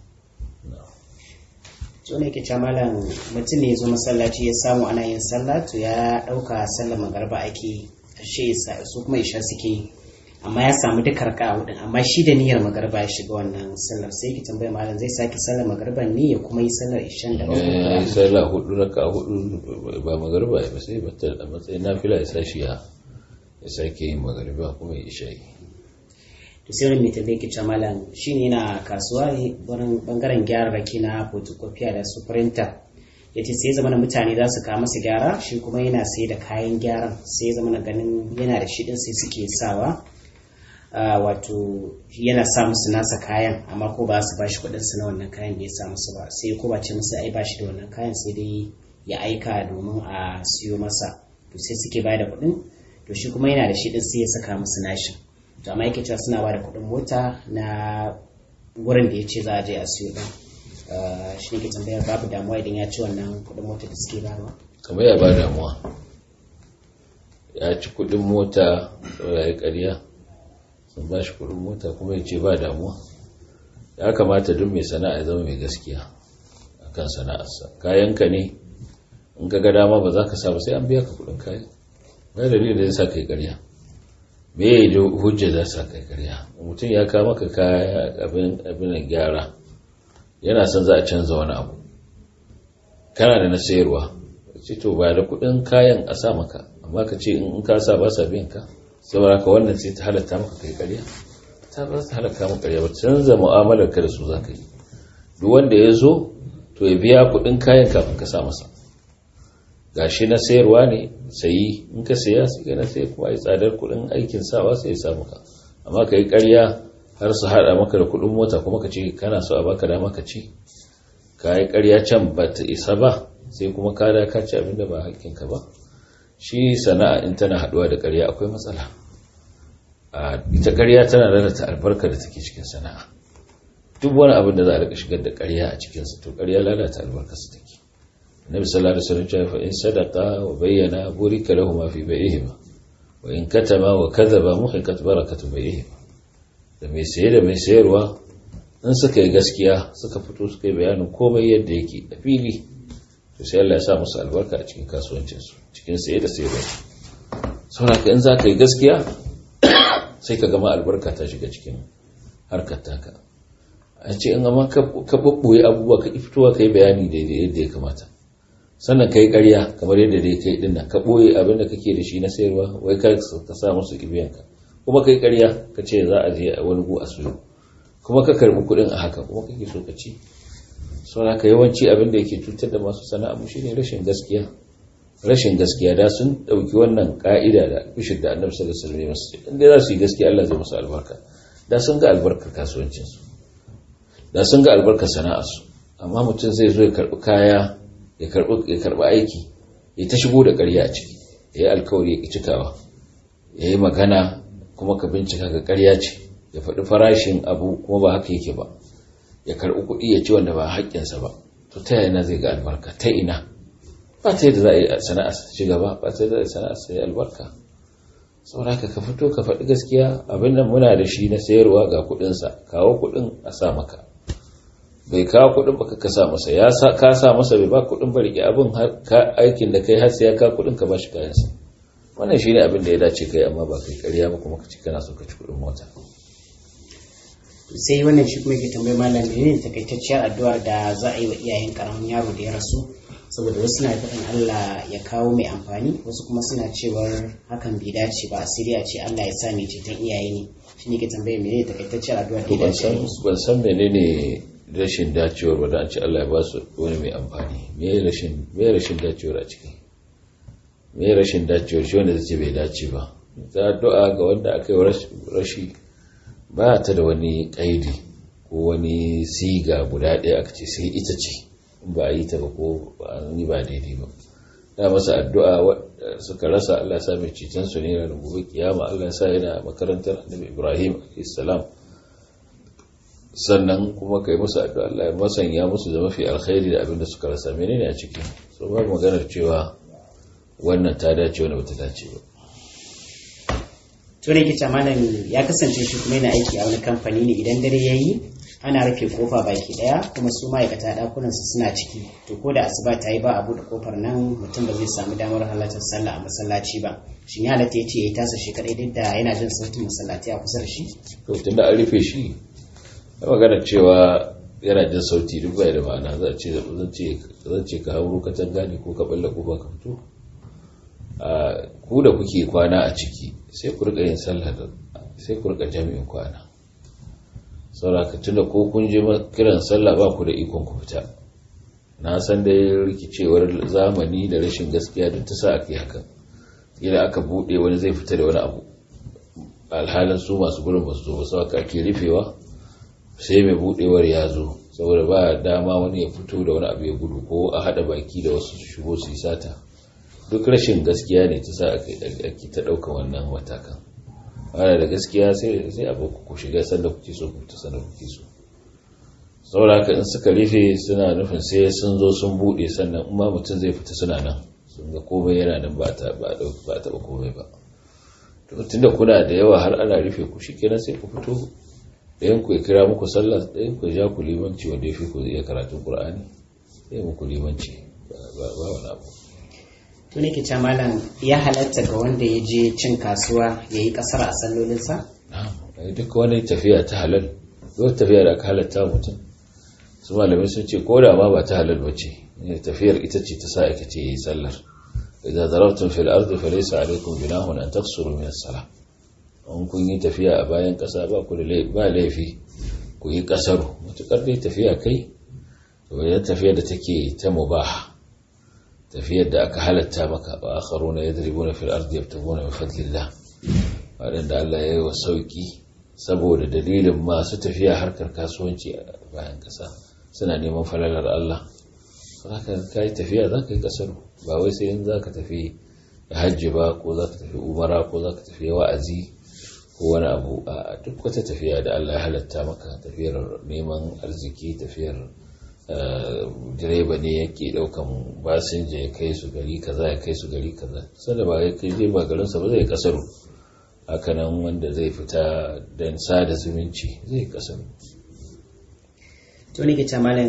Wani yake ce malam, mutum ne ya zo masallaci ya samu ana yin sallah, to ya ɗauka sallar magarba ake ashe su kuma isha suke, amma ya samu duka raka'a hudun, amma shi da niyyar magarba ya shiga wannan sallar. Sai ki tambaya malam, zai sake sallar magarban ne ya kuma yi sallar ishan da ya yi sallah hudu raka'a hudu ba magarba ba, sai bata a matsayin nafila ya sa shi ya sake yin magarba kuma ya isha yi. To sai wani mai tambaye ki ce malam, shine yana kasuwa ne wurin bangaren gyara rake na photocopy da su printer, ya ce sai zama mutane za su kawo masa gyara, shi kuma yana sai da kayan gyaran, sai zama ganin yana da shi din sai suke sawa, wato yana sa musu nasa kayan, amma ko ba su bashi kuɗin su na wannan kayan da ya sa musu ba, sai ko ba ce musu ai bashi da wannan kayan, sai dai ya aika domin a siyo masa, to sai suke bayar da kuɗin, to shi kuma yana da shi din sai ya saka musu nashin. To amma yake cewa suna ba da kuɗin mota na wurin da ya ce za a je a siyo din. Shi ne ke tambayar babu damuwa idan ya ci wannan kudin mota da suke bayarwa? Kamar ya ba damuwa, ya ci kudin mota ya yi ƙarya, sun ba shi kudin mota kuma ya ce ba damuwa. Ya kamata duk mai sana'a ya zama mai gaskiya a kan sana'arsa. Kayanka ne, in ka ga dama ba za ka sa ba sai an biya ka kudin kayan. Ba dalilin da zai sa kai ƙarya, me ya yi hujja za sa kai ƙarya? Mutum ya kawo maka kaya abin gyara, yana son za a canza wani abu, kana da na sayarwa, ce to ba da kudin kayan a sa maka, amma ka ce in ka sa ba sa biyan ka, saboda ka wannan sai ta halatta maka kai ƙarya? Ta ba ta halatta maka ƙarya ba, canza mu'amalar ka da su za ka yi. Duk wanda ya zo to ya biya kudin kayan kafin ka sa masa. Gashi na sayarwa ne, sayi, in ka saya sai na sai kuma ai tsadar kudin aikin sawa sai ya sa maka, amma ka yi ƙarya har su haɗa maka da kuɗin mota kuma ka ce kana so a baka dama ka ci. Ka yi ƙarya can ba ta isa ba, sai kuma ka da ka ci abin da ba hakkinka ba. Shi sana'a in tana haɗuwa da ƙarya akwai matsala. Ita ƙarya tana lalata albarka da take cikin sana'a. Duk wani abin da za a rika shigar da ƙarya a cikinsa, to ƙarya lalata albarkarsa take. Nabi sallallahu alaihi wasallam ya ce in sadaqa wa bayyana burika lahum fi bai'ihima wa in katama wa kadhaba muhiqat barakatu bai'ihima. Da mai saye da mai sayarwa in suka yi gaskiya, suka fito suka yi bayanin komai yadda yake a fili, to sai Allah ya sa musu albarka a cikin kasuwancinsu, cikin saye da sayarwa. saboda in za ka yi gaskiya sai ka gama albarka ta shiga cikin harkar taka. A ce in amma ka ɓoɓɓoye abubuwa ka fitowa ka yi bayani daidai yadda ya kamata, sannan ka yi ƙarya kamar yadda dai ka yi ɗin nan, ka ɓoye abin da kake da shi na sayarwa wai ka sa musu ibiyanka, kuma ka yi ƙarya ka ce za a je a wani gu a suyo, kuma ka karɓi kuɗin a haka kuma kake so ka ci. Saboda ka yawanci abin da yake cutar da masu sana'a mu shine rashin gaskiya da sun ɗauki wannan ƙa'ida da bishir da annabi sallallahu alaihi wasallam inda za su yi gaskiya Allah zai musu albarka, da sun ga albarkar kasuwancinsu, da sun ga albarkar sana'arsu. Amma mutum zai zo ya karɓi kaya, ya karɓi aiki, ya ta shigo da ƙarya a ciki, ya yi alkawari ya ƙi cikawa, ya yi magana kuma ka bincika ga ƙarya ce, ya faɗi farashin abu kuma ba haka yake ba, ya karɓi kuɗi ya ci wanda ba haƙƙinsa ba. To ta yana zai ga albarka, ta ina? Ba ta yadda za a yi sana'a ta ci gaba, ba ta yadda sana'a ta yi albarka. Saboda haka ka fito ka faɗi gaskiya, abin nan muna da shi na sayarwa ga kuɗinsa, kawo kuɗin a sa maka. Bai kawo kuɗin ba ka sa masa, ka sa masa bai ba kuɗin ba, rike abin aikin da kai har sai ya ka kuɗin ka ba shi kayansa. Wannan shi ne abin da ya dace kai, amma ba kai ƙarya ba kuma ka ci kana so ka ci kuɗin mota. Sai wannan shi kuma yake tambayi malam ne takaitacciyar addu'ar da za a yi wa iyayen karamin yaro da ya rasu, saboda wasu na faɗin Allah ya kawo mai amfani, wasu kuma suna cewar hakan bai dace ba, sai dai a ce Allah ya sa mai ceton iyaye ne. Shi ne ke tambaye menene takaitacciyar addu'ar da ya dace. Ban san menene rashin dacewar ba da an ce Allah ya ba su wani mai amfani. Me rashin dacewar a ciki? Me rashin dacewar shi wanda zai ce bai dace ba? Ta addu'a ga wanda aka yi rashi ba ta da wani ƙaidi ko wani siga guda ɗaya aka ce sai ita ce, in ba a yi ta ba ko ba ni ba daidai ba. Da masa addu'a suka rasa, Allah ya sa mai ceton su ne ranar gobe kiyama, Allah ya sa yana makarantar Annabi Ibrahim a.s. Sannan kuma kai musu addu'a Allah ya masanya musu da mafi alkhairi da abin da suka rasa. Menene a ciki? So ba maganar cewa wannan ta dace wani bata dace ba. To ne kice malam ya kasance shi kuma yana aiki a wani kamfani ne, idan dare yayi ana rufe kofa baki daya kuma su ma'aikata dakunan su suna ciki, to ko da asuba ta yi ba a bude kofar nan mutum ba zai samu damar halartar sallah a masallaci ba. Shin ya halatta yace yayi tasa shi kadai duk da yana jin sautin masallaci a kusa da shi? To tunda an rufe shi, magana cewa yana jin sauti duk bai da ma'ana. Zan ce ka hauro ka tangani ko ka balla ko ba ka fito. Ku da kuke kwana a ciki sai ku rika yin sallah, sai ku rika jami'in kwana. Saboda tunda ko kun je kiran sallah ba ku da ikon ku fita. Na san da rikicewar zamani da rashin gaskiya duk ta sa aka yi hakan. Idan aka bude wani zai fita da wani abu, alhalin su masu gurin ba su zo ba, sau aka ake rufewa sai mai budewar ya zo, saboda ba dama wani ya fito da wani abu ya gudu ko a hada baki da wasu shigo su yi sata. Duk rashin gaskiya ne ta sa ake ta ɗaukan wannan matakan. Ana da gaskiya sai a ku shiga sanda kuke so, ku ta sanda kuke so. Saboda haka in suka rufe suna nufin sai sun zo sun buɗe, sannan in ma mutum zai fita suna nan sun ga komai yana nan ba taɓa komai ba. Tunda kuna da yawa har ana rufe ku, shi kenan sai ku fito, ɗayan ku ya kira muku sallah, ɗayan ku ya ja ku limanci wanda ya fi ku iya karatun Qur'ani, sai muku limanci ba wani abu. To ne ke malam ya halatta ga wanda ya je cin kasuwa ya yi kasar a sallolinsa? Duk wani tafiya ta halal, duk tafiya da aka halatta mutum, su malamai sun ce ko da ma ba ta halal ba ce, tafiyar ita ce ta sa aka ce ya yi sallar. Idan zarabtun fil ardi fa laysa alaykum junahun an taqsuru min as-salah. In kun yi tafiya a bayan kasa ba ku da laifi ku yi kasaru, mutukar dai tafiya kai, wajen tafiyar da take ta mubah, tafiyar da aka halatta maka. Wa akharuna yadribuna fil ardi yabtaguna min fadlillah, wadanda Allah ya yi wa sauki saboda dalilin masu tafiya harkar kasuwanci a bayan kasa suna neman falalar Allah. Haka kai tafiya zaka yi kasaru, ba wai sai in zaka tafi hajji ba, ko zaka tafi umara, ko zaka tafi wa'azi ko wani abu. A duk wata tafiya da Allah ya halatta maka, tafiyar neman arziki, tafiyar direba ne yake daukan basinja ya kai su gari kaza ya kai su gari kaza, sanda ba ya kai ba garinsa ba zai kasaru. Hakanan wanda zai fita don sada zumunci zai kasaru. To ne ke malam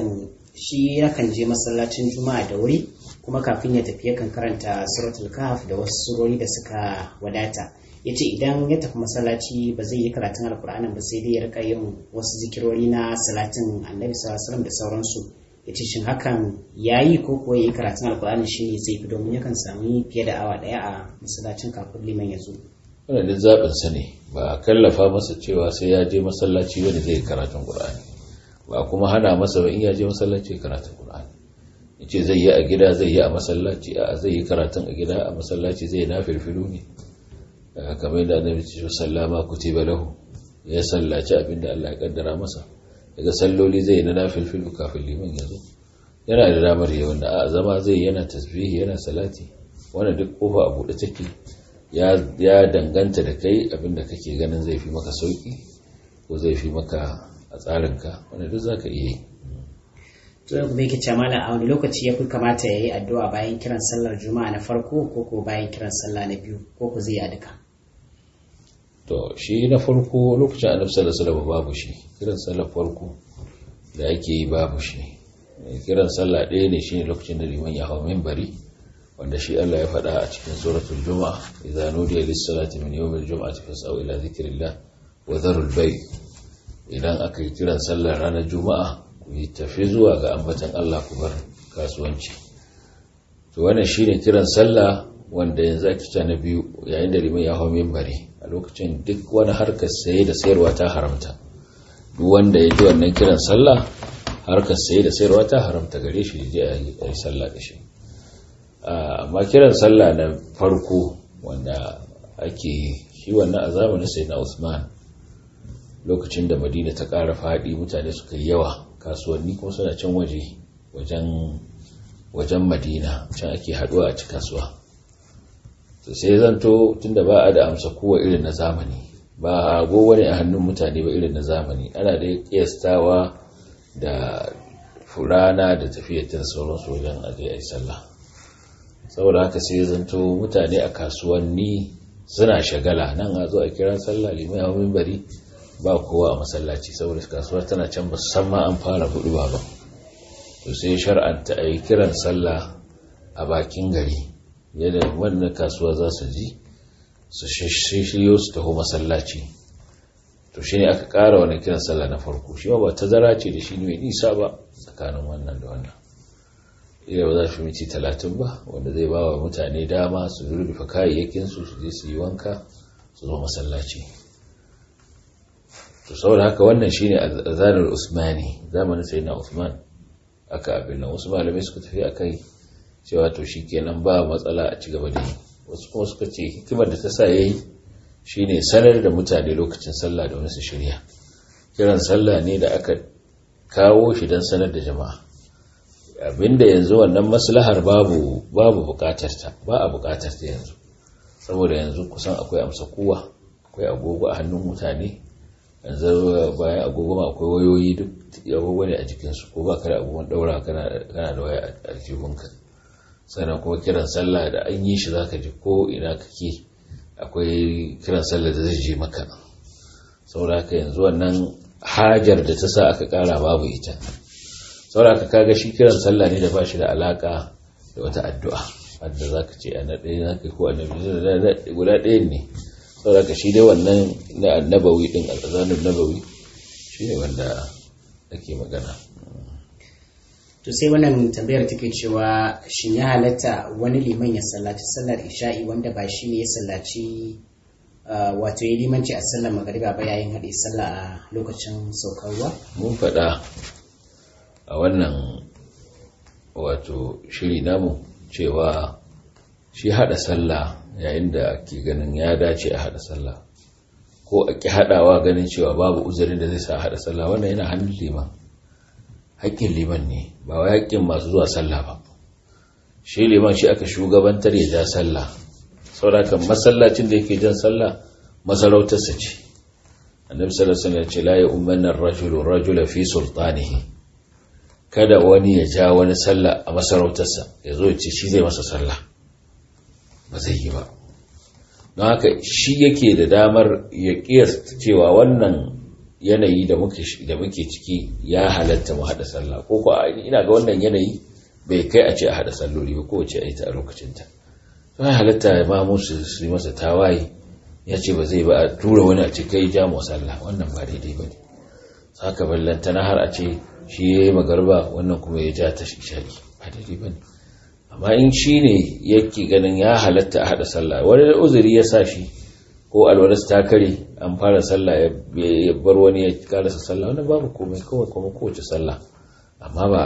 shi yakan je masallacin juma'a da wuri kuma kafin ya tafi yakan karanta suratul kahf da wasu surori da suka wadata. Ya ce idan ya tafi masallaci ba zai yi karatun alkur'anin ba sai dai ya rika yin wasu zikirori na salatin annabi sallallahu alaihi wasallam da sauransu. Ya ce shin hakan yayi ko kuwa yi karatun alkur'anin shi ne zai fi, domin yakan sami fiye da awa daya a masallacin kafin liman ya zo. wannan duk zaɓin sa ne, ba a kallafa masa cewa sai ya je masallaci wanda zai karatun qur'ani, ba kuma hana masa ba in ya je masallaci karatun qur'ani. Yace zai yi a gida zai yi a masallaci, a zai yi karatun a gida a masallaci zai na filfilu ne kamar da annabi ce sallama kutiba lahu, ya sallaci abinda Allah ya kaddara masa. Daga salloli zai yi na nafilfilu kafin liman ya zo, yana da damar yi wanda a zama zai yana tasbihi yana salati, wannan duk kofa a buɗe take. Ya danganta da kai abinda kake ganin zai fi maka sauki ko zai fi maka a tsarinka, wanda duk zaka iya yi. To yau kuma yake ce mana a wani lokaci ya fi kamata ya yi addu'a bayan kiran sallar juma'a na farko ko bayan kiran sallah na biyu ko zai yi duka? To shi na farko lokacin annabi sallallahu alaihi wasallam babu shi, kiran sallar farko da ake yi babu shi. Kiran sallah ɗaya ne shine lokacin da liman ya hawo minbari, wanda shi Allah ya faɗa a cikin suratul juma'a, idza nudiya lis-salati min yawmil jum'ati fas'au ila dhikrillah wa dharul bay'. Idan aka yi kiran sallar ranar juma'a ku yi tafi zuwa ga ambatan Allah ku bar kasuwanci. To wannan shine kiran sallah wanda yanzu ake ta na biyu, yayin da liman ya hawo minbari. A lokacin duk wani harkar saye da sayarwa ta haramta. Duk wanda ya ji wannan kiran sallah, harkar saye da sayarwa ta haramta gare shi je a yi sallah da shi. Amma kiran sallah na farko wanda ake shi wannan a zamanin Sayyidina Usman, lokacin da Madina ta ƙara faɗi mutane suka yi yawa, kasuwanni kuma suna can wajen Madina, can ake haɗuwa a ci kasuwa. To sai zanto tunda ba a da amsa kowa irin na zamani, ba agogo ne a hannun mutane ba irin na zamani, ana da kiyastawa da furana da tafiyar ta sauran sojan aje a yi sallah. Saboda haka sai zanto mutane a kasuwanni suna shagala, nan a zo a kira sallah limai a minbari ba kowa a masallaci, saboda kasuwar tana can ba san ma an fara hudu ba. To sai shar'anta a yi kiran sallah a bakin gari, yadda wannan kasuwa za su ji su shiryo su taho masallaci. To shi ne aka ƙara wani kiran sallah na farko, shi ba tazara ce da shi ne mai nisa ba tsakanin wannan da wannan, iya ba za shi minti 30 ba, wanda zai ba wa mutane dama su rufe kayayyakinsu su je su yi wanka su zo masallaci. To saboda haka wannan shine azanar Usmani, zamanin sayyidina Usman aka abin nan. Wasu malamai suka tafi akai cewa to shikenan ba matsala a ci gaba da yi. Wasu kuma suka ce hikimar da ta sa yayi shine sanar da mutane lokacin sallah da wani su shirya. Kiran sallah ne da aka kawo shi don sanar da jama'a, abinda yanzu wannan maslahar babu bukatar ta, ba a bukatar ta yanzu, saboda yanzu kusan akwai amsa kowa, akwai agogo a hannun mutane. Yanzu bayan agogo ma akwai wayoyi, duk agogo ne a jikinsu, ko ba ka da agogon daura kana da waya a jihunka. Sannan kuma kiran sallah da an yi shi zaka ji ko ina kake akwai kiran sallah da zai je maka. Saboda haka yanzu wannan hajar da ta sa aka kara babu ita. Saboda haka kaga shi kiran sallah ne da ba shi da alaka da wata addu'a wanda zaka ce ana ɗaya zaka ko annabi guda ɗaya ne. Saboda haka shi dai wannan na annabawi din, al-azanul nabawi shine wanda ake magana. To sai wannan tambayar take cewa shin ya halatta wani liman ya sallaci sallar isha'i wanda ba shi ne ya sallaci wato ya limanci a sallar magariba ba yayin haɗe sallah a lokacin saukar ruwa? Mun faɗa a wannan wato shiri namu cewa shi haɗa sallah yayin da ke ganin ya dace a haɗa sallah, ko a ƙi haɗawa ganin cewa babu uzurin da zai sa haɗa sallah, wannan yana hannun liman. Haƙƙin liman ne, ba wa haƙƙin masu zuwa sallah ba. Shi liman shi aka shugabantar ya ja sallah, saboda masallacin da yake jan sallah masarautarsa ce. Annabi sallallahu alaihi wasallam ya ce la ya'ummanna ar-rajulu rajula fi sultanihi, kada wani ya ja wani sallah a masarautarsa ya zo ya ce shi zai masa sallah, ba zai yi ba. Don haka shi yake da damar ya kiyasta cewa wannan yanayi da muke ciki ya halatta mu hada sallah ko ina ga wannan yanayi bai kai a ce a hada salloli ba kowace a yi ta a lokacinta to ya halatta ya ma musu su yi masa tawaye ya ce ba zai ba a tura wani a ce kai ja mu sallah wannan ba daidai ba ne haka ballantana har a ce shi ya yi magarba wannan kuma ya ja ta sha'i ba daidai ba ne amma in shi ne yake ganin ya halatta a hada sallah wani uzuri ya sa shi ko alwalarsa ta kare an fara sallah ya bar wani ya karasa sallah wannan babu komai kawai kuma kowace sallah amma ba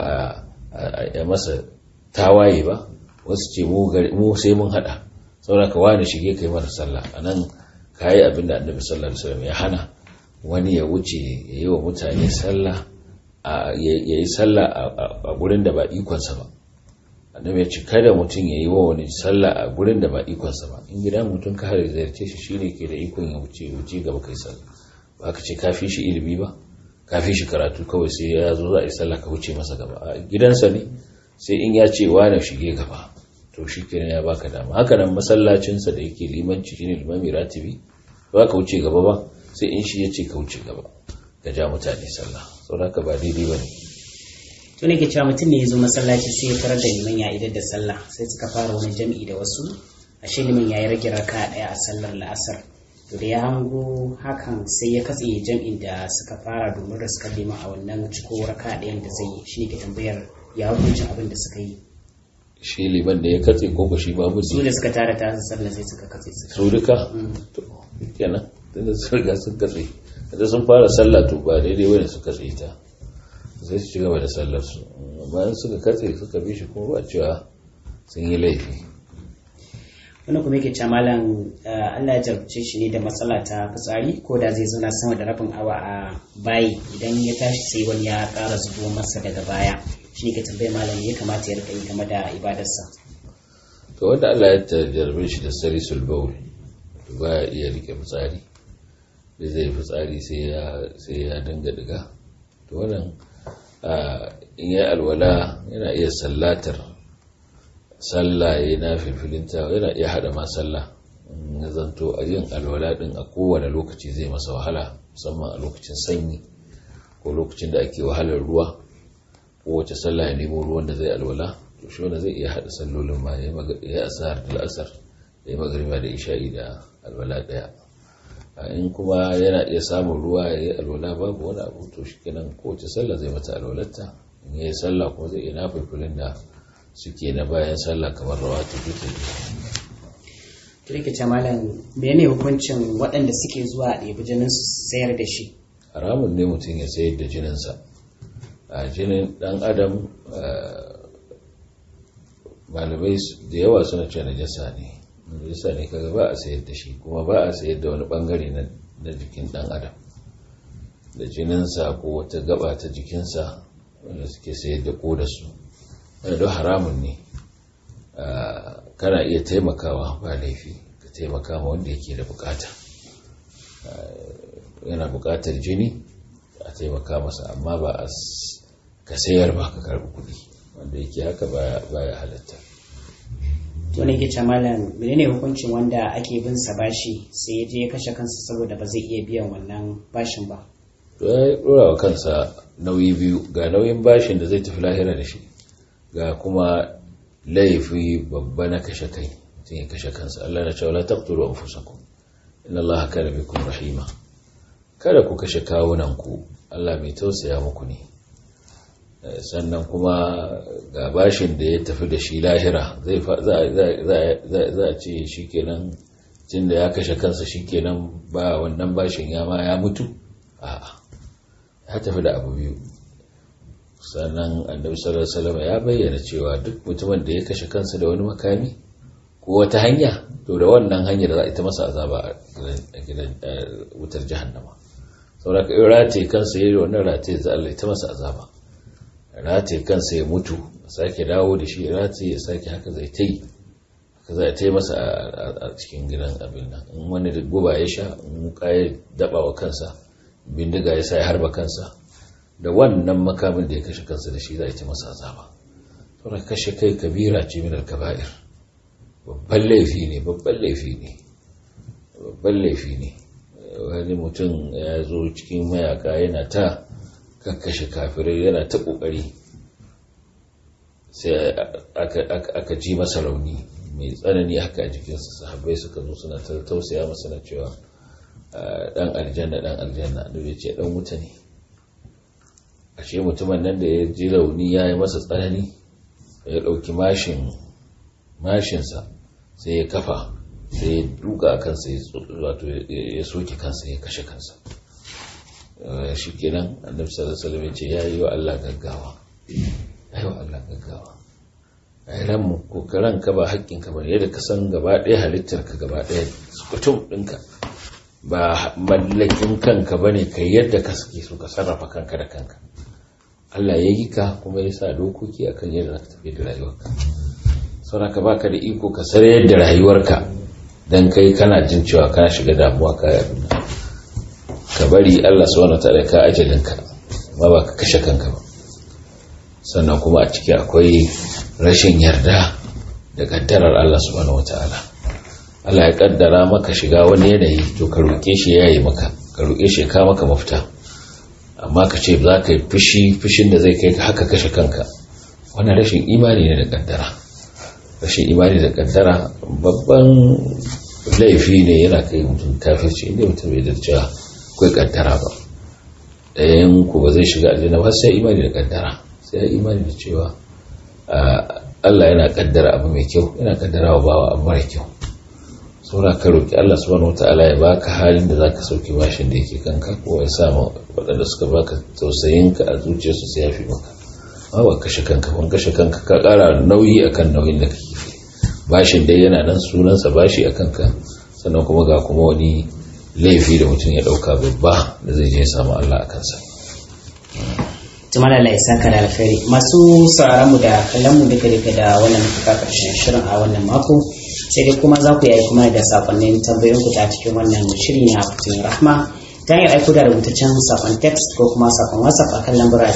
a masa tawaye ba wasu ce mu sai mun hada saboda ka wani shige kai mana sallah anan kayi abinda annabi sallallahu alaihi wasallam ya hana wani ya wuce ya yi wa mutane sallah ya yi sallah a gurin da ba ikonsa ba annabi ya ce kada mutum ya yi wa wani sallah a gurin da ba ikonsa ba in gidan mutum ka har ziyarce shi shine ke da ikon ya wuce gaba kai sallah ba ka ce ka fi shi ilimi ba ka fi shi karatu kawai sai ya zo za a yi sallah ka wuce masa gaba a gidansa ne sai in ya ce wani shige gaba to shi kenan ya baka dama haka nan masallacinsa da yake limanci shine limami ratibi ba ka wuce gaba ba sai in shi ya ce ka wuce gaba ka ja mutane sallah saboda ka ba daidai ba ne to ne ke cewa mutum ne ya zo masallaci sai ya tarar da liman ya idar da sallah sai suka fara wani jam'i da wasu ashe liman ya yi rage raka daya a sallar la'asar to da ya hango hakan sai ya katse jam'in da suka fara domin da suka lima a wannan ciko raka dayan da zai yi shi ne ke tambayar ya hukuncin abin da suka yi shi liman da ya katse ko ba shi babu su da suka tara ta sallar sai suka katse su duka to kenan tunda sun riga sun katse da sun fara sallah to ba daidai bane su katse ta sai su ci gaba da sallar su bayan suka katse suka bi shi kuma ba cewa sun yi laifi wani kuma yake cewa malam Allah ya jarabce shi ne da matsala ta fitsari ko da zai zauna sama da rabin awa a bayi idan ya tashi sai wani ya ƙara zubo masa daga baya shi ne ke tambaye malam ya kamata ya rika yi game da ibadarsa to wanda Allah ya jarabce shi da salisul bawl ba ya iya rike fitsari da zai fitsari sai ya dinga diga to wannan in ya alwala yana iya sallatar sallah ya na filfilinta yana iya hada ma sallah ya zanto a yin alwala din a kowane lokaci zai masa wahala musamman a lokacin sanyi ko lokacin da ake wahalar ruwa ko wace sallah ya nemo ruwan da zai alwala to shi wanda zai iya hada sallolin ma ya asar da asar ya yi magariba da isha'i da alwala daya in kuma yana iya samun ruwa ya yi alwala babu wani abu to shi kenan kowace sallah zai mata alwalarta in ya yi sallah kuma zai iya na filfilin da suke na bayan sallah kamar rawa ta duka to yake ce malam mene hukuncin waɗanda suke zuwa a ɗebi jinin su sayar da shi haramun ne mutum ya sayar da jininsa a jinin ɗan adam malamai da yawa suna ce najasa ne kaga ba a sayar da shi kuma ba a sayar da wani bangare na jikin ɗan adam da jininsa ko wata gaba ta jikinsa wanda suke sayar da kodarsu don haramun ne kana iya taimakawa ba laifi ka taimaka ma wanda yake da bukata yana bukatar jini a taimaka masa amma ba a ka sayar ba ka karbi kudi wanda yake haka baya halatta to ne ke malam menene hukuncin wanda ake bin sa bashi sai ya je ya kashe kansa saboda ba zai iya biyan wannan bashin ba to ya dora wa kansa nauyi biyu ga nauyin bashin da zai tafi lahira da shi ga kuma laifi babba na kashe kai mutum ya kashe kansa Allah na cewa la taqtulu anfusakum inna Allaha kana bikum rahima kada ku kashe kawunan ku Allah mai tausaya muku ne sannan kuma ga bashin da ya tafi da shi lahira za a ce shikenan tunda ya kashe kansa shikenan ba wannan bashin ya mutu a'a ya tafi da abu biyu sannan annabi sallallahu alaihi wasallam ya bayyana cewa duk mutumin da ya kashe kansa da wani makami ko wata hanya to da wannan hanyar za a ita masa azaba a gidan wutar jahannama saboda in rataye kansa yayin wannan rataye za Allah ita masa azaba rataye kansa ya mutu sake dawo da shi rataye ya sake haka zai tai masa a cikin gidan abin nan in wani da guba ya sha in ya daba wa kansa bindiga ya sa ya harba kansa da wannan makamin da ya kashe kansa da shi za a ci masa azaba saboda kashe kai kabira ce min al-kaba'ir babban laifi ne wani mutum ya zo cikin mayaka yana ta kakkashe kafirai yana ta kokari sai aka ji masa rauni mai tsanani haka a jikinsa. Sahabbai suka zo suna tausaya masa na cewa dan aljanna da ya ce dan wuta ne. Ashe mutumin nan da ya ji rauni ya yi masa tsanani ya ɗauki mashinsa sai ya kafa sai ya duka a kansa ya soke kansa ya kashe kansa. Shi kenan annabi sallallahu alaihi wasallam ya ce ya yi wa Allah gaggawa, ai ranmu ko ranka ba haƙƙinka ba, yadda ka san gaba ɗaya halittarka gaba ɗaya sukutum ɗinka ba mallakin kanka bane kai yadda ka sake so ka sarrafa kanka da kanka. Allah ya yi ka kuma ya sa dokoki akan yadda ka tafi da rayuwarka. Saboda ka baka da iko ka sarayar da rayuwarka dan kai kana jin cewa kana shiga damuwa ka bari Allah subhanahu wataala ka ajalinka ba ka kashe kanka ba. Sannan kuma a ciki akwai rashin yarda da kaddarar Allah subhanahu wataala. Allah ya kaddara maka shiga wani yanayi to ka roke shi yayi maka, ka roke shi ka maka mafita. Amma ka ce za ka yi fushin da zai kai ka haka kashe kanka, wannan rashin imani ne da kaddara. Rashin imani da kaddara babban laifi ne, yana kai mutum kafirci inda mutum bai darja kai kaddara ba. Ɗayan ku ba zai shiga aljanna ba sai imani da kaddara, sai imani da cewa Allah yana kaddara abu mai kyau, yana kaddara wa bawa abu mara kyau. Saura ka roki Allah subhanahu wataala ya baka halin da zaka sauke bashin da yake kanka, ko ya sa waɗanda suka baka tausayin ka a zuciyarsu sai ya fi maka. Ba kashe kanka, ban kashe kanka ka ƙara nauyi akan nauyin da kake. Bashin dai yana nan sunansa bashi akan ka, sannan kuma ga kuma wani laifi da mutum ya ɗauka babba da zai je ya samu Allah a kansa. Tumala Allah ya saka da alkhairi. Masu sauraron mu da kallon mu duka da wannan muka karshen shirin a wannan mako. Sai dai kuma za ku yi kuma da sakonnin tambayoyin ku ta cikin wannan shiri na Fatoyin Rahma ta hanyar aiko da rubutaccen sakon text ko kuma sakon WhatsApp a kan lambar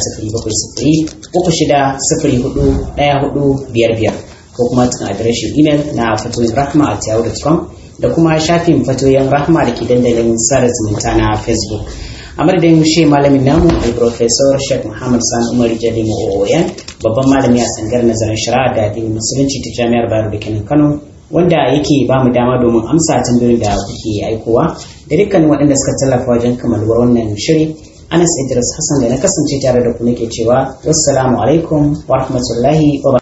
0703-404-1455 ko kuma cikin adireshin email na fatoyinrahma@yahoo.com da kuma shafin Fatoyin Rahma da ke dandalin sada zumunta na Facebook. A madadin shi malamin namu Professor Sheikh Muhammad Sani Umar Jalimu OON, babban malami a tsangar nazarin shari'a da addinin musulunci ta Jami'ar Bayero da kenan Kano, wanda yake ba mu dama domin amsa tambayoyin da kuke aikowa, da dukkan waɗanda suka tallafa wajen kamaluwar wannan shiri. Anas Idris Hassan da na kasance tare da ku nake cewa wassalamu alaikum wa rahmatullahi wa